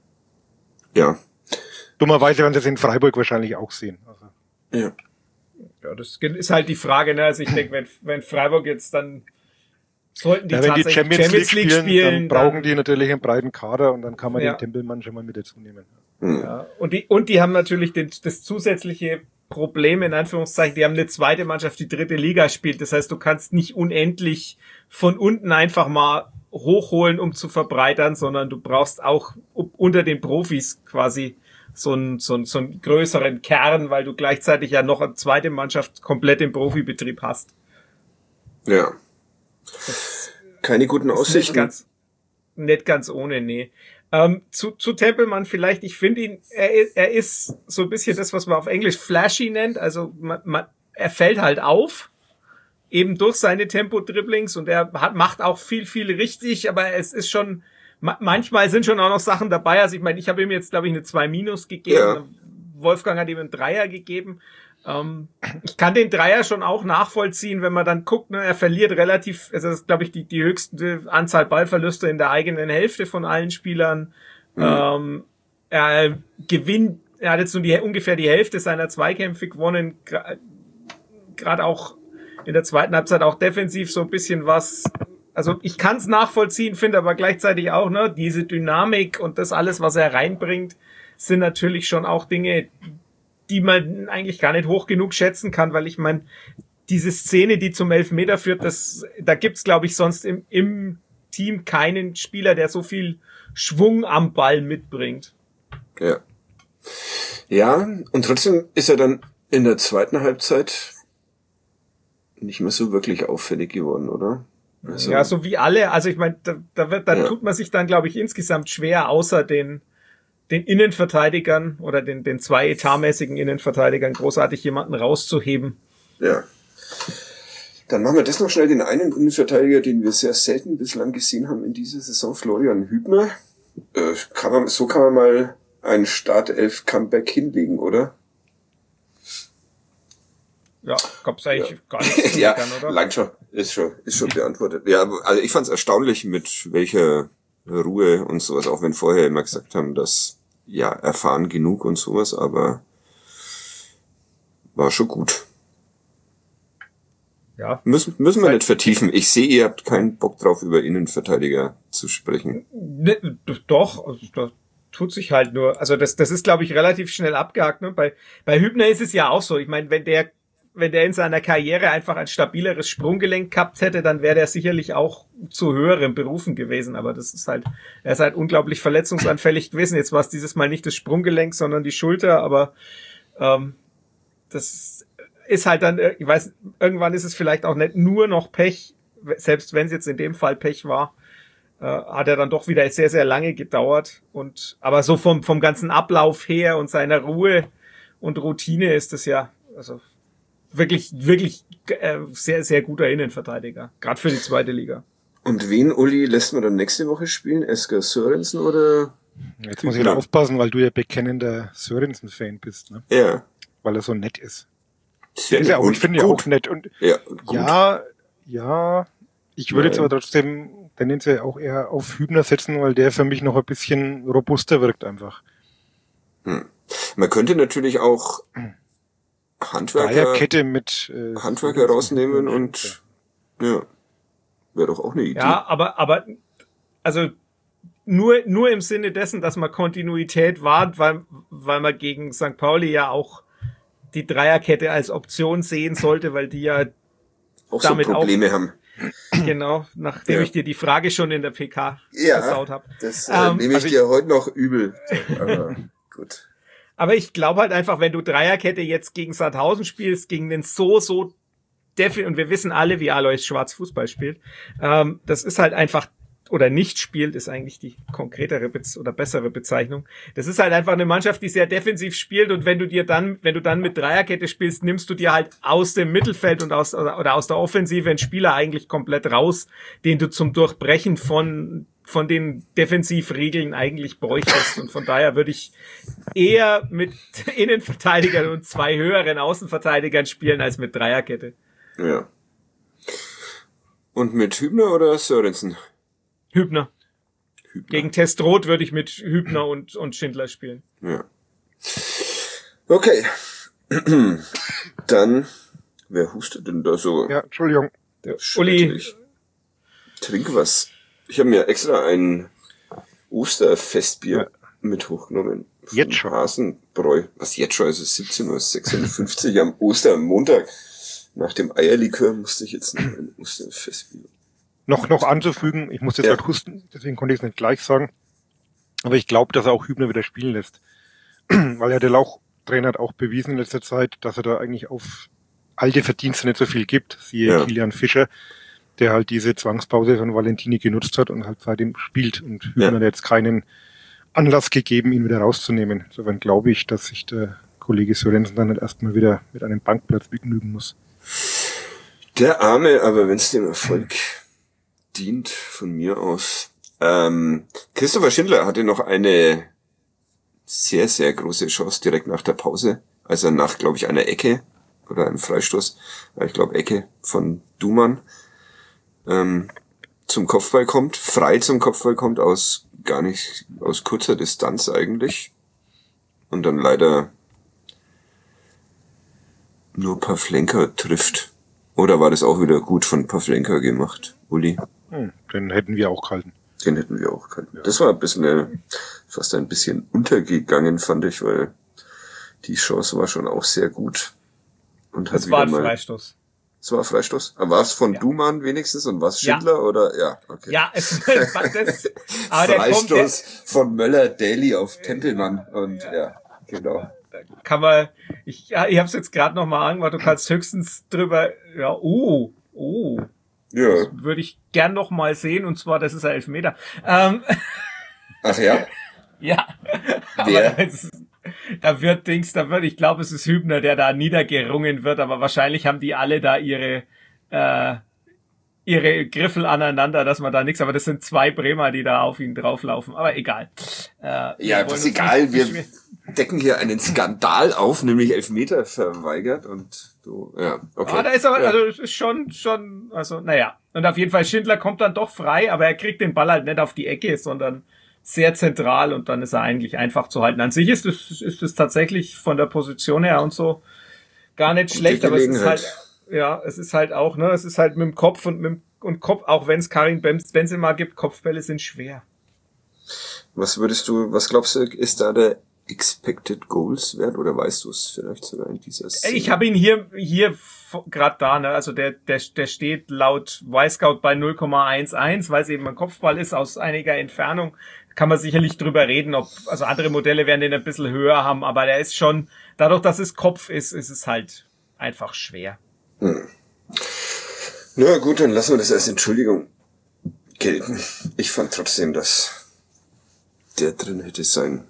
Ja. Dummerweise werden sie es in Freiburg wahrscheinlich auch sehen. Also. Ja. Ja, das ist halt die Frage, ne? Also ich denke, wenn, wenn Freiburg jetzt dann sollten die ja, wenn die tatsächlich Champions, Champions League, League spielen, spielen, dann brauchen dann, die natürlich einen breiten Kader und dann kann man ja. den Tempelmann schon mal mit dazu nehmen. Ja. Und die, und die haben natürlich den, das zusätzliche Problem, in Anführungszeichen, die haben eine zweite Mannschaft, die dritte Liga spielt. Das heißt, du kannst nicht unendlich von unten einfach mal hochholen, um zu verbreitern, sondern du brauchst auch unter den Profis quasi so einen, so einen, so einen größeren Kern, weil du gleichzeitig ja noch eine zweite Mannschaft komplett im Profibetrieb hast. Ja. Das Keine guten Aussichten. Nicht ganz, nicht ganz ohne, nee. Ähm, zu, zu Tempelmann vielleicht, ich finde ihn, er, er ist so ein bisschen das, was man auf Englisch flashy nennt, also man, man, er fällt halt auf, eben durch seine Tempo-Dribblings und er hat, macht auch viel, viel richtig, aber es ist schon, ma, manchmal sind schon auch noch Sachen dabei, also ich meine, ich habe ihm jetzt, glaube ich, eine zwei Minus gegeben, ja. Wolfgang hat ihm einen Dreier gegeben. Ähm, ich kann den Dreier schon auch nachvollziehen, wenn man dann guckt, ne, er verliert relativ, also das ist, glaube ich, die, die höchste Anzahl Ballverluste in der eigenen Hälfte von allen Spielern. Mhm. Ähm, er gewinnt, er hat jetzt nur die, ungefähr die Hälfte seiner Zweikämpfe gewonnen, gerade auch in der zweiten Halbzeit auch defensiv so ein bisschen was. Also ich kann es nachvollziehen, finde aber gleichzeitig auch, ne, diese Dynamik und das alles, was er reinbringt, sind natürlich schon auch Dinge, die man eigentlich gar nicht hoch genug schätzen kann, weil ich meine, diese Szene, die zum Elfmeter führt, das, da gibt's, glaube ich, sonst im, im Team keinen Spieler, der so viel Schwung am Ball mitbringt. Ja. Ja, und trotzdem ist er dann in der zweiten Halbzeit nicht mehr so wirklich auffällig geworden, oder? Also, ja, so wie alle. Also ich meine, da, da wird, dann ja. tut man sich dann, glaube ich, insgesamt schwer, außer den den Innenverteidigern oder den, den zwei etatmäßigen Innenverteidigern großartig jemanden rauszuheben. Ja. Dann machen wir das noch schnell, den einen Innenverteidiger, den wir sehr selten bislang gesehen haben in dieser Saison, Florian Hübner. Äh, kann man, so kann man mal ein Startelf-Comeback hinlegen, oder? Ja, gab's eigentlich ja. gar nichts zu ja, meckern, oder? Lang schon, ist schon, ist schon beantwortet. Ja, also ich fand's erstaunlich, mit welcher Ruhe und sowas, auch wenn vorher immer gesagt haben, dass ja, erfahren genug und sowas, aber war schon gut. Ja. Müssen, müssen wir nicht vertiefen. Ich sehe, ihr habt keinen Bock drauf, über Innenverteidiger zu sprechen. Ne, doch, also das tut sich halt nur. Also das, das ist, glaube ich, relativ schnell abgehakt. Ne? Bei, bei Hübner ist es ja auch so. Ich meine, wenn der, wenn der in seiner Karriere einfach ein stabileres Sprunggelenk gehabt hätte, dann wäre der sicherlich auch zu höheren Berufen gewesen. Aber das ist halt, er ist halt unglaublich verletzungsanfällig gewesen. Jetzt war es dieses Mal nicht das Sprunggelenk, sondern die Schulter. Aber ähm, das ist halt dann, ich weiß, irgendwann ist es vielleicht auch nicht nur noch Pech, selbst wenn es jetzt in dem Fall Pech war, äh, hat er dann doch wieder sehr, sehr lange gedauert. Und aber so vom vom ganzen Ablauf her und seiner Ruhe und Routine ist es ja also wirklich, wirklich äh, sehr, sehr guter Innenverteidiger, gerade für die zweite Liga. Und wen, Uli, lässt man dann nächste Woche spielen? Esker Sörensen oder? Jetzt muss ich wieder aufpassen, weil du ja bekennender Sörensen-Fan bist, ne? Ja. Weil er so nett ist. Sehr ist ja auch, ich finde ihn ja auch nett. Und ja, ja, ja, ich würde Nein. jetzt aber trotzdem tendenziell auch eher auf Hübner setzen, weil der für mich noch ein bisschen robuster wirkt einfach. Hm. Man könnte natürlich auch Handwerker, Kette mit äh, Handwerker rausnehmen und ja, wäre doch auch eine Idee. Ja, aber aber also nur nur im Sinne dessen, dass man Kontinuität wahrt, weil weil man gegen Sankt Pauli ja auch die Dreierkette als Option sehen sollte, weil die ja auch damit so Probleme auch, haben. Genau, nachdem ja. ich dir die Frage schon in der P K ja, versaut habe. Das äh, ähm, nehme ich also dir ich, heute noch übel. Aber gut. Aber ich glaube halt einfach, wenn du Dreierkette jetzt gegen Sandhausen spielst, gegen den so, so defi- und wir wissen alle, wie Alois Schwarz Fußball spielt, ähm, das ist halt einfach, oder nicht spielt, ist eigentlich die konkretere Bez- oder bessere Bezeichnung. Das ist halt einfach eine Mannschaft, die sehr defensiv spielt und wenn du dir dann, wenn du dann mit Dreierkette spielst, nimmst du dir halt aus dem Mittelfeld und aus, oder, oder aus der Offensive einen Spieler eigentlich komplett raus, den du zum Durchbrechen von von den Defensivregeln eigentlich bräuchtest. Und von daher würde ich eher mit Innenverteidigern und zwei höheren Außenverteidigern spielen als mit Dreierkette. Ja. Und mit Hübner oder Sörensen? Hübner. Hübner. Gegen Testroth würde ich mit Hübner und, und Schindler spielen. Ja. Okay. Dann, wer hustet denn da so? Ja, Entschuldigung. Der Uli. Trink was. Ich habe mir extra ein Osterfestbier ja. mit hochgenommen. Jetzt schon. Hasenbräu. Was jetzt schon? Also siebzehn Uhr sechsundfünfzig am Ostermontag. Nach dem Eierlikör musste ich jetzt noch ein Osterfestbier. Noch, noch anzufügen, ich muss jetzt ja. halt husten, deswegen konnte ich es nicht gleich sagen. Aber ich glaube, dass er auch Hübner wieder spielen lässt. Weil ja der Lauch-Trainer hat auch bewiesen in letzter Zeit, dass er da eigentlich auf alte Verdienste nicht so viel gibt. Siehe ja. Kilian Fischer, der halt diese Zwangspause von Valentini genutzt hat und halt seitdem spielt. Und Hübner ja. hat jetzt keinen Anlass gegeben, ihn wieder rauszunehmen. Insofern glaube ich, dass sich der Kollege Sörensen dann halt erstmal wieder mit einem Bankplatz begnügen muss. Der Arme, aber wenn es dem Erfolg dient, von mir aus. Ähm, Christopher Schindler hatte noch eine sehr, sehr große Chance direkt nach der Pause, also nach, glaube ich, einer Ecke oder einem Freistoß, ich glaube Ecke von Dumann, ähm, zum Kopfball kommt, frei zum Kopfball kommt, aus gar nicht, aus kurzer Distanz eigentlich. Und dann leider nur Pavlenka trifft. Oder war das auch wieder gut von Pavlenka gemacht, Uli? Hm, den hätten wir auch gehalten. Den hätten wir auch gehalten. Ja. Das war ein bisschen, äh, fast ein bisschen untergegangen, fand ich, weil die Chance war schon auch sehr gut. Und hat das war ein mal, Freistoß. Es war ein Freistoß? Aber war es von ja. Dumann wenigstens und war es Schindler ja. oder? Ja, okay. Ja, es war das. Aber der Freistoß kommt, der, von Möller-Daly auf Tempelmann und ja, ja genau. Kann man, ich, ja, ich habe es jetzt gerade noch mal angemacht, du kannst höchstens drüber, ja, oh, oh. Ja. Das würde ich gern noch mal sehen, und zwar, das ist ein Elfmeter. Ähm, Ach ja? Ja. Wer? Aber das, da wird Dings, da wird, ich glaube, es ist Hübner, der da niedergerungen wird, aber wahrscheinlich haben die alle da ihre, äh, ihre Griffel aneinander, dass man da nichts, aber das sind zwei Bremer, die da auf ihn drauflaufen, aber egal. Äh, ja, das ist egal, wir decken hier einen Skandal auf, nämlich Elfmeter verweigert und so, ja, okay. Ah, da ist aber, ja. also, es ist schon, schon, also, naja. Und auf jeden Fall, Schindler kommt dann doch frei, aber er kriegt den Ball halt nicht auf die Ecke, sondern sehr zentral und dann ist er eigentlich einfach zu halten. An sich ist es, ist es tatsächlich von der Position her und so gar nicht schlecht, aber es ist halt, ja, es ist halt auch, ne, es ist halt mit dem Kopf und mit dem und Kopf, auch wenn es Karim Benzema gibt, Kopfbälle sind schwer. Was würdest du, was glaubst du, ist da der Expected Goals Wert oder weißt du es vielleicht sogar in dieser Szene? Ich habe ihn hier hier gerade da, ne? Also der der der steht laut Y-Scout bei null Komma eins eins, weil es eben ein Kopfball ist aus einiger Entfernung. Kann man sicherlich drüber reden, ob also andere Modelle werden den ein bisschen höher haben, aber der ist schon dadurch, dass es Kopf ist, ist es halt einfach schwer. Hm. Na gut, dann lassen wir das als Entschuldigung gelten. Ich fand trotzdem, dass der drin hätte sein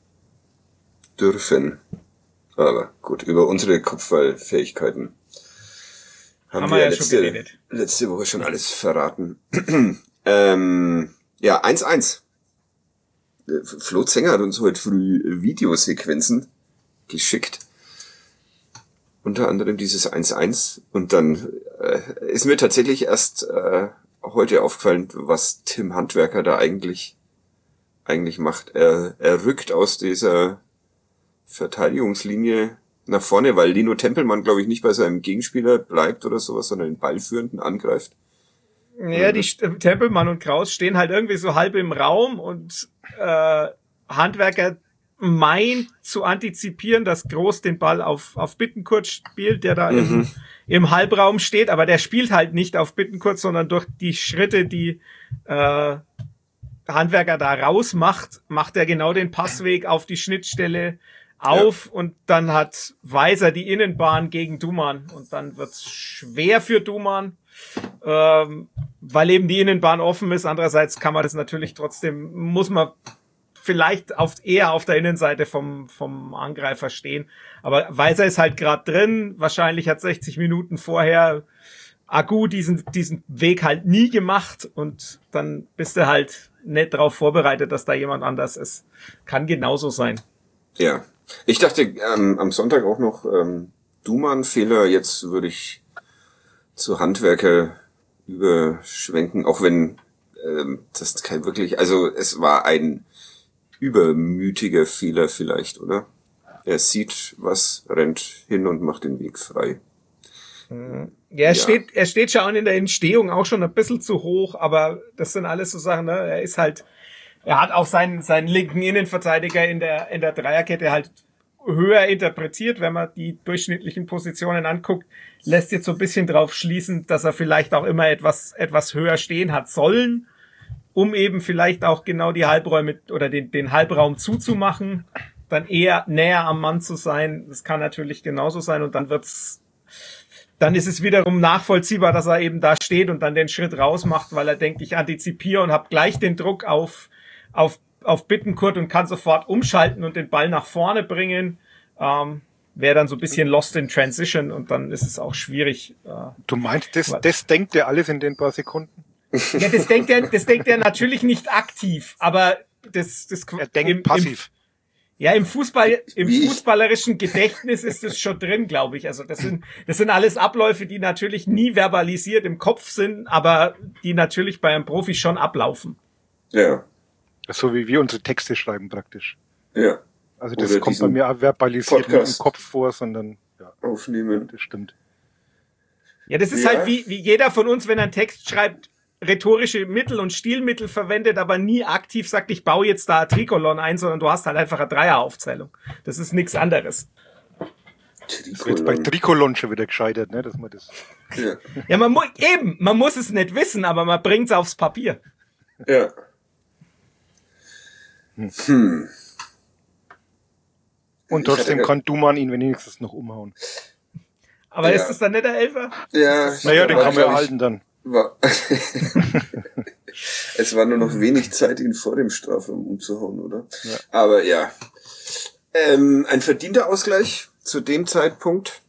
dürfen. Aber gut, über unsere Kopfballfähigkeiten haben, haben wir ja, ja letzte, letzte Woche schon alles verraten. ähm, ja, eins eins. Flo Zenger hat uns heute früh Videosequenzen geschickt. Unter anderem dieses eins eins. Und dann äh, ist mir tatsächlich erst äh, heute aufgefallen, was Tim Handwerker da eigentlich eigentlich macht. Er, er rückt aus dieser Verteidigungslinie nach vorne, weil Lino Tempelmann, glaube ich, nicht bei seinem Gegenspieler bleibt oder sowas, sondern den Ballführenden angreift. Ja, die Tempelmann und Kraus stehen halt irgendwie so halb im Raum und äh, Handwerker meint zu antizipieren, dass Groß den Ball auf auf Bittencourt spielt, der da mhm. im, im Halbraum steht, aber der spielt halt nicht auf Bittencourt, sondern durch die Schritte, die äh, Handwerker da rausmacht, macht er genau den Passweg auf die Schnittstelle auf ja. und dann hat Weiser die Innenbahn gegen Duman und dann wird's schwer für Duman, ähm, weil eben die Innenbahn offen ist. Andererseits kann man das natürlich trotzdem, muss man vielleicht auf, eher auf der Innenseite vom vom Angreifer stehen. Aber Weiser ist halt gerade drin, wahrscheinlich hat sechzig Minuten vorher Agu diesen diesen Weg halt nie gemacht und dann bist du halt nicht darauf vorbereitet, dass da jemand anders ist. Kann genauso sein. Ja, ich dachte ähm, am Sonntag auch noch ähm, Duman-Fehler, jetzt würde ich zu Handwerker überschwenken, auch wenn ähm, das kein wirklich, also es war ein übermütiger Fehler vielleicht, oder? Er sieht was, rennt hin und macht den Weg frei. Ja, er ja. steht, er steht schon in der Entstehung auch schon ein bisschen zu hoch, aber das sind alles so Sachen, ne? Er ist halt, er hat auch seinen, seinen linken Innenverteidiger in der, in der Dreierkette halt höher interpretiert, wenn man die durchschnittlichen Positionen anguckt, lässt jetzt so ein bisschen drauf schließen, dass er vielleicht auch immer etwas, etwas höher stehen hat sollen, um eben vielleicht auch genau die Halbräume oder den, den Halbraum zuzumachen, dann eher näher am Mann zu sein. Das kann natürlich genauso sein und dann wird's, dann ist es wiederum nachvollziehbar, dass er eben da steht und dann den Schritt raus macht, weil er denkt, ich antizipiere und habe gleich den Druck auf, auf, auf Bittencourt und kann sofort umschalten und den Ball nach vorne bringen. Ähm, wäre dann so ein bisschen lost in transition und dann ist es auch schwierig. Äh, du meinst, das, das denkt er alles in den paar Sekunden? Ja, das denkt er, das denkt er natürlich nicht aktiv, aber das, das er denkt im, passiv. Im, ja, im Fußball, im fußballerischen Gedächtnis ist es schon drin, glaube ich. Also das sind, das sind alles Abläufe, die natürlich nie verbalisiert im Kopf sind, aber die natürlich bei einem Profi schon ablaufen. Ja. So wie wir unsere Texte schreiben praktisch. Ja. Also das kommt bei mir verbalisiert nicht im Kopf vor, sondern ja, aufnehmen. Das stimmt. Ja, das ist ja. halt wie, wie jeder von uns, wenn er einen Text schreibt, rhetorische Mittel und Stilmittel verwendet, aber nie aktiv sagt, ich baue jetzt da Trikolon ein, sondern du hast halt einfach eine Dreieraufzählung. Das ist nichts anderes. Das ist jetzt bei Trikolon schon wieder gescheitert, ne, dass man das. Ja, ja man muss eben, man muss es nicht wissen, aber man bringt es aufs Papier. Ja. Hm. Und trotzdem kann Duman ihn wenigstens noch umhauen. Aber ja. ist das dann nicht der Elfer? Ja. Naja, den kann man erhalten dann. War es war nur noch wenig Zeit, ihn vor dem Strafraum umzuhauen, oder? Ja. Aber ja. Ähm, ein verdienter Ausgleich zu dem Zeitpunkt.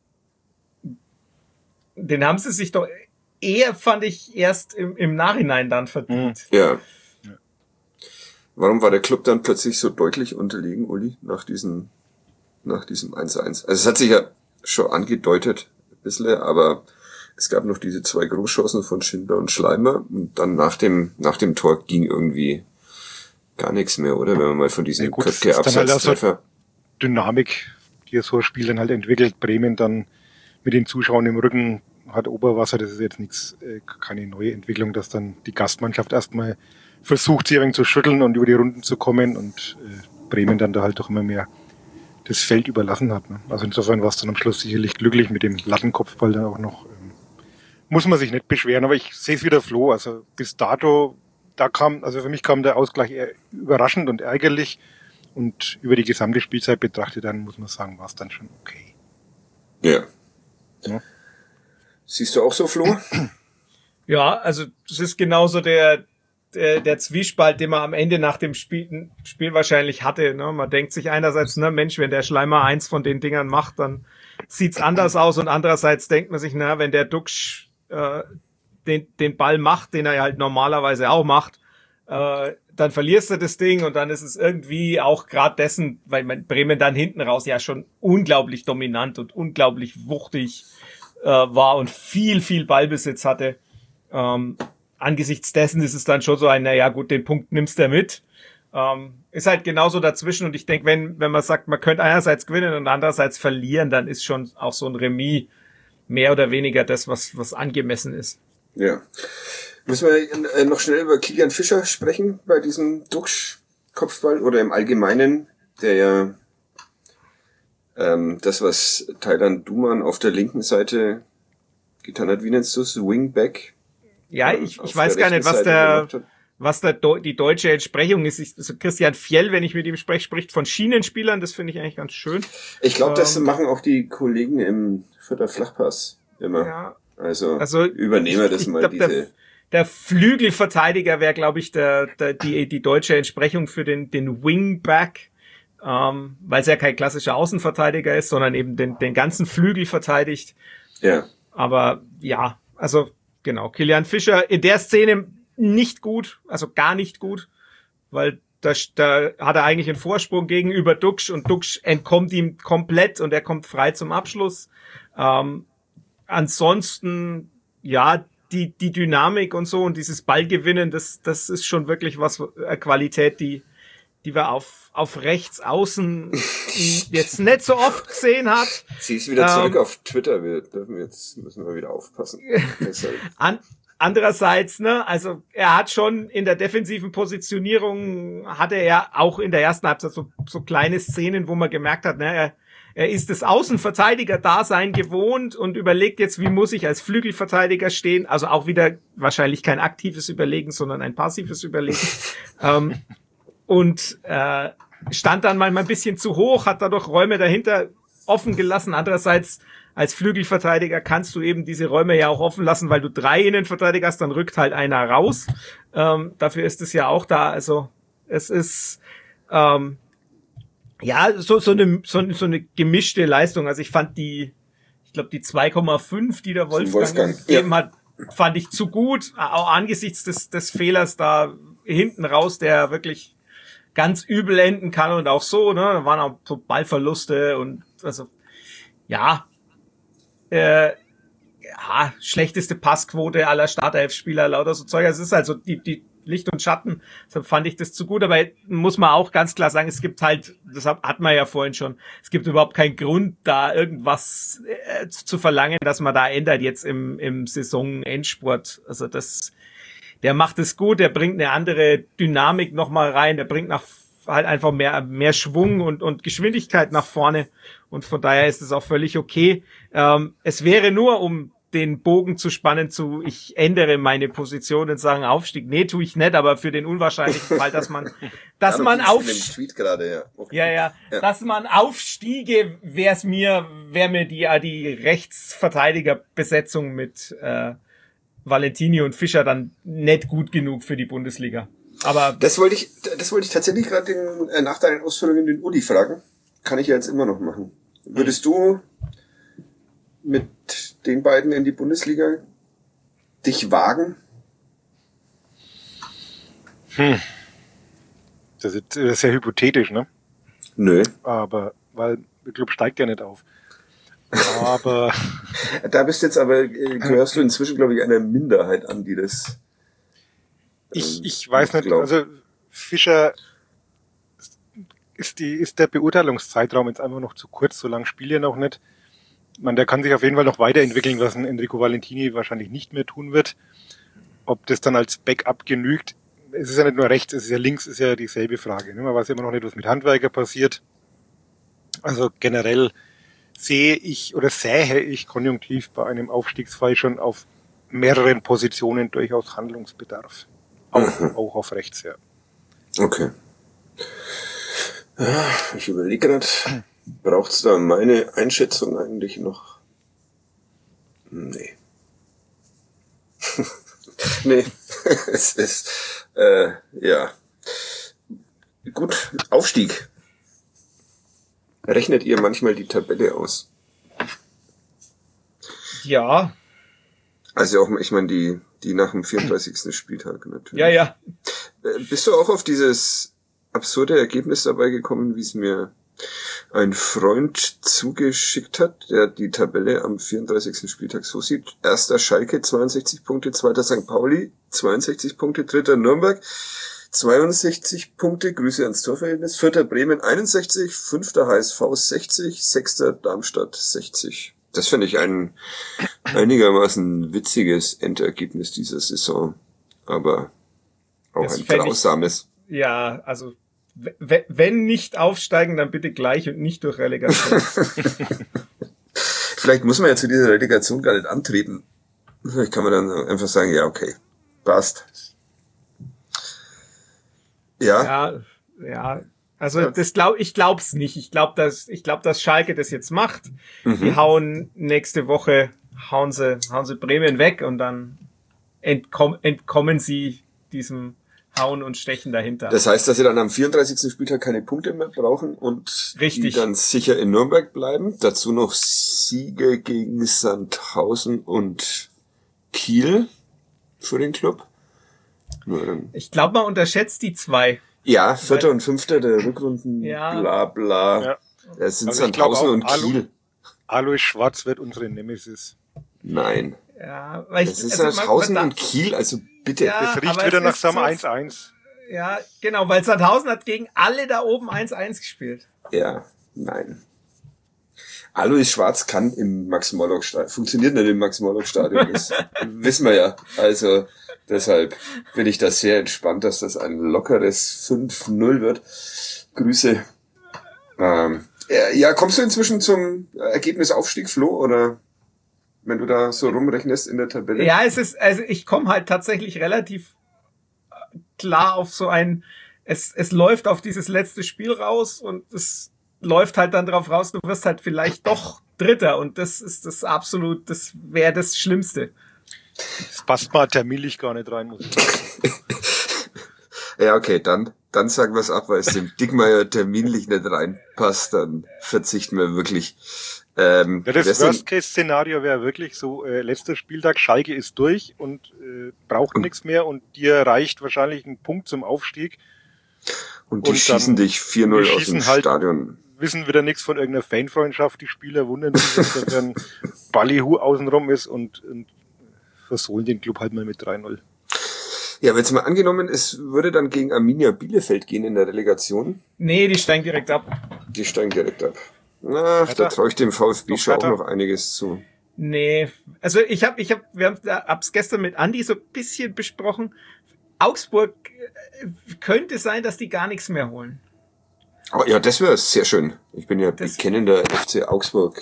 Den haben sie sich doch eher, fand ich, erst im, im Nachhinein dann verdient. Ja. ja. Warum war der Club dann plötzlich so deutlich unterlegen, Uli, nach diesem, nach diesem eins eins? Also es hat sich ja schon angedeutet, ein bisschen, aber es gab noch diese zwei Großchancen von Schindler und Schleimer und dann nach dem nach dem Tor ging irgendwie gar nichts mehr, oder? Wenn man mal von diesen ja, Köpke-Abseitstreffer... Halt Dynamik, die so ein Spiel dann halt entwickelt. Bremen dann mit den Zuschauern im Rücken hat Oberwasser, das ist jetzt nichts, keine neue Entwicklung, dass dann die Gastmannschaft erstmal versucht, sie ein wenig zu schütteln und über die Runden zu kommen und äh, Bremen dann da halt doch immer mehr das Feld überlassen hat. Ne? Also insofern war es dann am Schluss sicherlich glücklich mit dem Lattenkopfball dann auch noch. Ähm, muss man sich nicht beschweren, aber ich sehe es wieder Flo. Also bis dato, da kam, also für mich kam der Ausgleich eher überraschend und ärgerlich und über die gesamte Spielzeit betrachtet, dann muss man sagen, war es dann schon okay. Ja. ja. Siehst du auch so, Flo? Ja, also das ist genauso der der, der Zwiespalt, den man am Ende nach dem Spiel, Spiel wahrscheinlich hatte. Ne? Man denkt sich einerseits, ne, Mensch, wenn der Schleimer eins von den Dingern macht, dann sieht's anders aus. Und andererseits denkt man sich, na, wenn der Duxch äh, den, den Ball macht, den er ja halt normalerweise auch macht, äh, dann verlierst du das Ding und dann ist es irgendwie auch gerade dessen, weil man Bremen dann hinten raus ja schon unglaublich dominant und unglaublich wuchtig äh, war und viel, viel Ballbesitz hatte. Ähm, Angesichts dessen ist es dann schon so ein, naja gut, den Punkt nimmst du mit. Ähm, ist halt genauso dazwischen und ich denke, wenn wenn man sagt, man könnte einerseits gewinnen und andererseits verlieren, dann ist schon auch so ein Remis mehr oder weniger das, was was angemessen ist. Ja. Müssen wir noch schnell über Kilian Fischer sprechen bei diesem Duxch-Kopfball oder im Allgemeinen, der ja ähm, das, was Taylan Duman auf der linken Seite getan hat, wie nennst du es? Wingback? Ja, ich, ich weiß gar nicht, was der, was der, die deutsche Entsprechung ist. Ich, also Christian Fjell, wenn ich mit ihm spreche, spricht von Schienenspielern. Das finde ich eigentlich ganz schön. Ich glaube, ähm, das machen auch die Kollegen im Vierter Flachpass immer. Ja, also, also übernehmen wir das ich, mal. Ich glaub, diese der, der Flügelverteidiger wäre, glaube ich, der, der, die, die deutsche Entsprechung für den, den Wingback. Ähm, weil es ja kein klassischer Außenverteidiger ist, sondern eben den, den ganzen Flügel verteidigt. Ja. Aber ja, also, genau, Kilian Fischer in der Szene nicht gut, also gar nicht gut, weil da, da hat er eigentlich einen Vorsprung gegenüber Duxch und Duxch entkommt ihm komplett und er kommt frei zum Abschluss. Ähm, ansonsten, ja, die die Dynamik und so und dieses Ballgewinnen, das das ist schon wirklich was, eine Qualität, die die wir auf auf rechts außen jetzt nicht so oft gesehen hat. Sie ist wieder zurück ähm, auf Twitter. Wir dürfen jetzt müssen wir wieder aufpassen. An, andererseits, ne, also er hat schon in der defensiven Positionierung hatte er auch in der ersten Halbzeit so so kleine Szenen, wo man gemerkt hat, ne, er, er ist das Außenverteidiger-Dasein gewohnt und überlegt jetzt, wie muss ich als Flügelverteidiger stehen. Also auch wieder wahrscheinlich kein aktives Überlegen, sondern ein passives Überlegen. ähm, und äh, stand dann mal ein bisschen zu hoch, hat dadurch Räume dahinter offen gelassen. Andererseits als Flügelverteidiger kannst du eben diese Räume ja auch offen lassen, weil du drei Innenverteidiger hast, dann rückt halt einer raus. Ähm, dafür ist es ja auch da. Also es ist ähm, ja so so eine so, so eine gemischte Leistung. Also ich fand die, ich glaube die zwei Komma fünf, die der Wolfgang, Wolfgang gegeben ja. hat, fand ich zu gut. Auch angesichts des des Fehlers da hinten raus, der wirklich ganz übel enden kann und auch so, ne, da waren auch so Ballverluste und also ja, äh, ja, schlechteste Passquote aller Startelf-Spieler, lauter so Zeug. Also es ist halt so die, die Licht und Schatten, deshalb fand ich das zu gut, aber muss man auch ganz klar sagen, es gibt halt, das hat man ja vorhin schon, es gibt überhaupt keinen Grund, da irgendwas äh, zu verlangen, dass man da ändert jetzt im, im Saisonendspurt. Also das Der macht es gut, der bringt eine andere Dynamik nochmal rein, der bringt nach halt einfach mehr mehr Schwung und und Geschwindigkeit nach vorne und von daher ist es auch völlig okay. Ähm, es wäre nur, um den Bogen zu spannen zu, ich ändere meine Position und sagen Aufstieg. Nee, tue ich nicht, aber für den unwahrscheinlichen Fall, dass man dass ja, man aufstiege, ja. Okay. ja, ja, ja, dass man aufstiege, wäre es mir, wäre mir die die Rechtsverteidigerbesetzung mit äh, Valentini und Fischer dann nicht gut genug für die Bundesliga. Aber das wollte ich, das wollte ich tatsächlich gerade äh, nach deinen Ausführungen den Uli fragen. Kann ich ja jetzt immer noch machen. Würdest du mit den beiden in die Bundesliga dich wagen? Hm. Das ist sehr hypothetisch, ne? Nö. Aber, weil der Club steigt ja nicht auf. Aber da bist jetzt aber, äh, gehörst du inzwischen, glaube ich, einer Minderheit an, die das ähm, Ich, ich weiß nicht, glaub. also Fischer ist die, ist der Beurteilungszeitraum jetzt einfach noch zu kurz, so lange spielt er noch nicht. Man, der kann sich auf jeden Fall noch weiterentwickeln, was ein Enrico Valentini wahrscheinlich nicht mehr tun wird. Ob das dann als Backup genügt, es ist ja nicht nur rechts, es ist ja links, ist ja dieselbe Frage. Man weiß immer noch nicht, was mit Handwerker passiert. Also generell sehe ich oder sähe ich konjunktiv bei einem Aufstiegsfall schon auf mehreren Positionen durchaus Handlungsbedarf. Auch, mhm. auch auf rechts, ja. Okay. Ja, ich überlege gerade, braucht es da meine Einschätzung eigentlich noch? Nee. nee. es ist, äh, ja. Gut, Aufstieg. Rechnet ihr manchmal die Tabelle aus? Ja. Also auch, ich meine, die, die nach dem vierunddreißigsten Spieltag natürlich. Ja, ja. Bist du auch auf dieses absurde Ergebnis dabei gekommen, wie es mir ein Freund zugeschickt hat, der die Tabelle am vierunddreißigsten Spieltag so sieht? Erster Schalke, zweiundsechzig Punkte, zweiter Sankt Pauli, zweiundsechzig Punkte, dritter Nürnberg, zweiundsechzig Punkte, Grüße ans Torverhältnis, vierter Bremen einundsechzig, fünfter H S V sechzig, sechster Darmstadt sechzig. Das finde ich ein einigermaßen witziges Endergebnis dieser Saison, aber auch das ein grausames. Ich, ja, also w- wenn nicht aufsteigen, dann bitte gleich und nicht durch Relegation. Vielleicht muss man ja zu dieser Relegation gar nicht antreten. Vielleicht kann man dann einfach sagen, ja, okay, passt. Ja. Ja, ja. Also ja. das glaub ich glaub's nicht. Ich glaube, dass ich glaube, dass Schalke das jetzt macht. Mhm. Die hauen nächste Woche hauen sie hauen sie Bremen weg und dann entkomm, entkommen sie diesem Hauen und Stechen dahinter. Das heißt, dass sie dann am vierunddreißigsten Spieltag keine Punkte mehr brauchen und Richtig. die dann sicher in Nürnberg bleiben. Dazu noch Siege gegen Sandhausen und Kiel für den Club. Ich glaube, man unterschätzt die zwei. Ja, Vierter und Fünfter der Rückrunden, ja. bla bla. Ja. Das sind also Sandhausen und Kiel. Alois Schwarz wird unsere Nemesis. Nein. Ja, weil ich, das ist also Sandhausen man, man und Kiel, also bitte. Ja, das riecht wieder nach Sam eins eins. Ja, genau, weil Sandhausen hat gegen alle da oben eins eins gespielt. Ja, nein. Alois Schwarz kann im Max-Morlock-Stadion, funktioniert nicht im Max-Morlock-Stadion, das wissen wir ja. Also deshalb bin ich da sehr entspannt, dass das ein lockeres fünf null wird. Grüße. Ähm, ja, kommst du inzwischen zum Ergebnis Aufstieg, Flo, oder wenn du da so rumrechnest in der Tabelle? Ja, es ist, also ich komme halt tatsächlich relativ klar auf so ein, es, es läuft auf dieses letzte Spiel raus und es läuft halt dann drauf raus, du wirst halt vielleicht doch Dritter und das ist das absolut, das wäre das Schlimmste. Das passt mal terminlich gar nicht rein, muss ich sagen. Ja, okay, dann, dann sagen wir es ab, weil es dem Dickmeier terminlich nicht reinpasst, dann verzichten wir wirklich. Ähm, ja, das Worst-Case-Szenario wäre wirklich so, äh, letzter Spieltag, Schalke ist durch und äh, braucht nichts mehr und dir reicht wahrscheinlich ein Punkt zum Aufstieg. Und die und schießen dich vier null aus dem halt, Stadion. Wissen wieder nichts von irgendeiner Fanfreundschaft, die Spieler wundern sich, dass da ein Ballyhu außenrum ist und, und versohlen den Club halt mal mit drei null. Ja, wenn es mal angenommen, es würde dann gegen Arminia Bielefeld gehen in der Relegation. Nee, die steigen direkt ab. Die steigen direkt ab. Na, da traue ich dem VfB schon auch noch einiges zu. Nee, also ich habe, ich habe, wir haben hab's gestern mit Andi so ein bisschen besprochen. Augsburg könnte sein, dass die gar nichts mehr holen. Oh, ja, das wäre sehr schön. Ich bin ja das bekennender F C Augsburg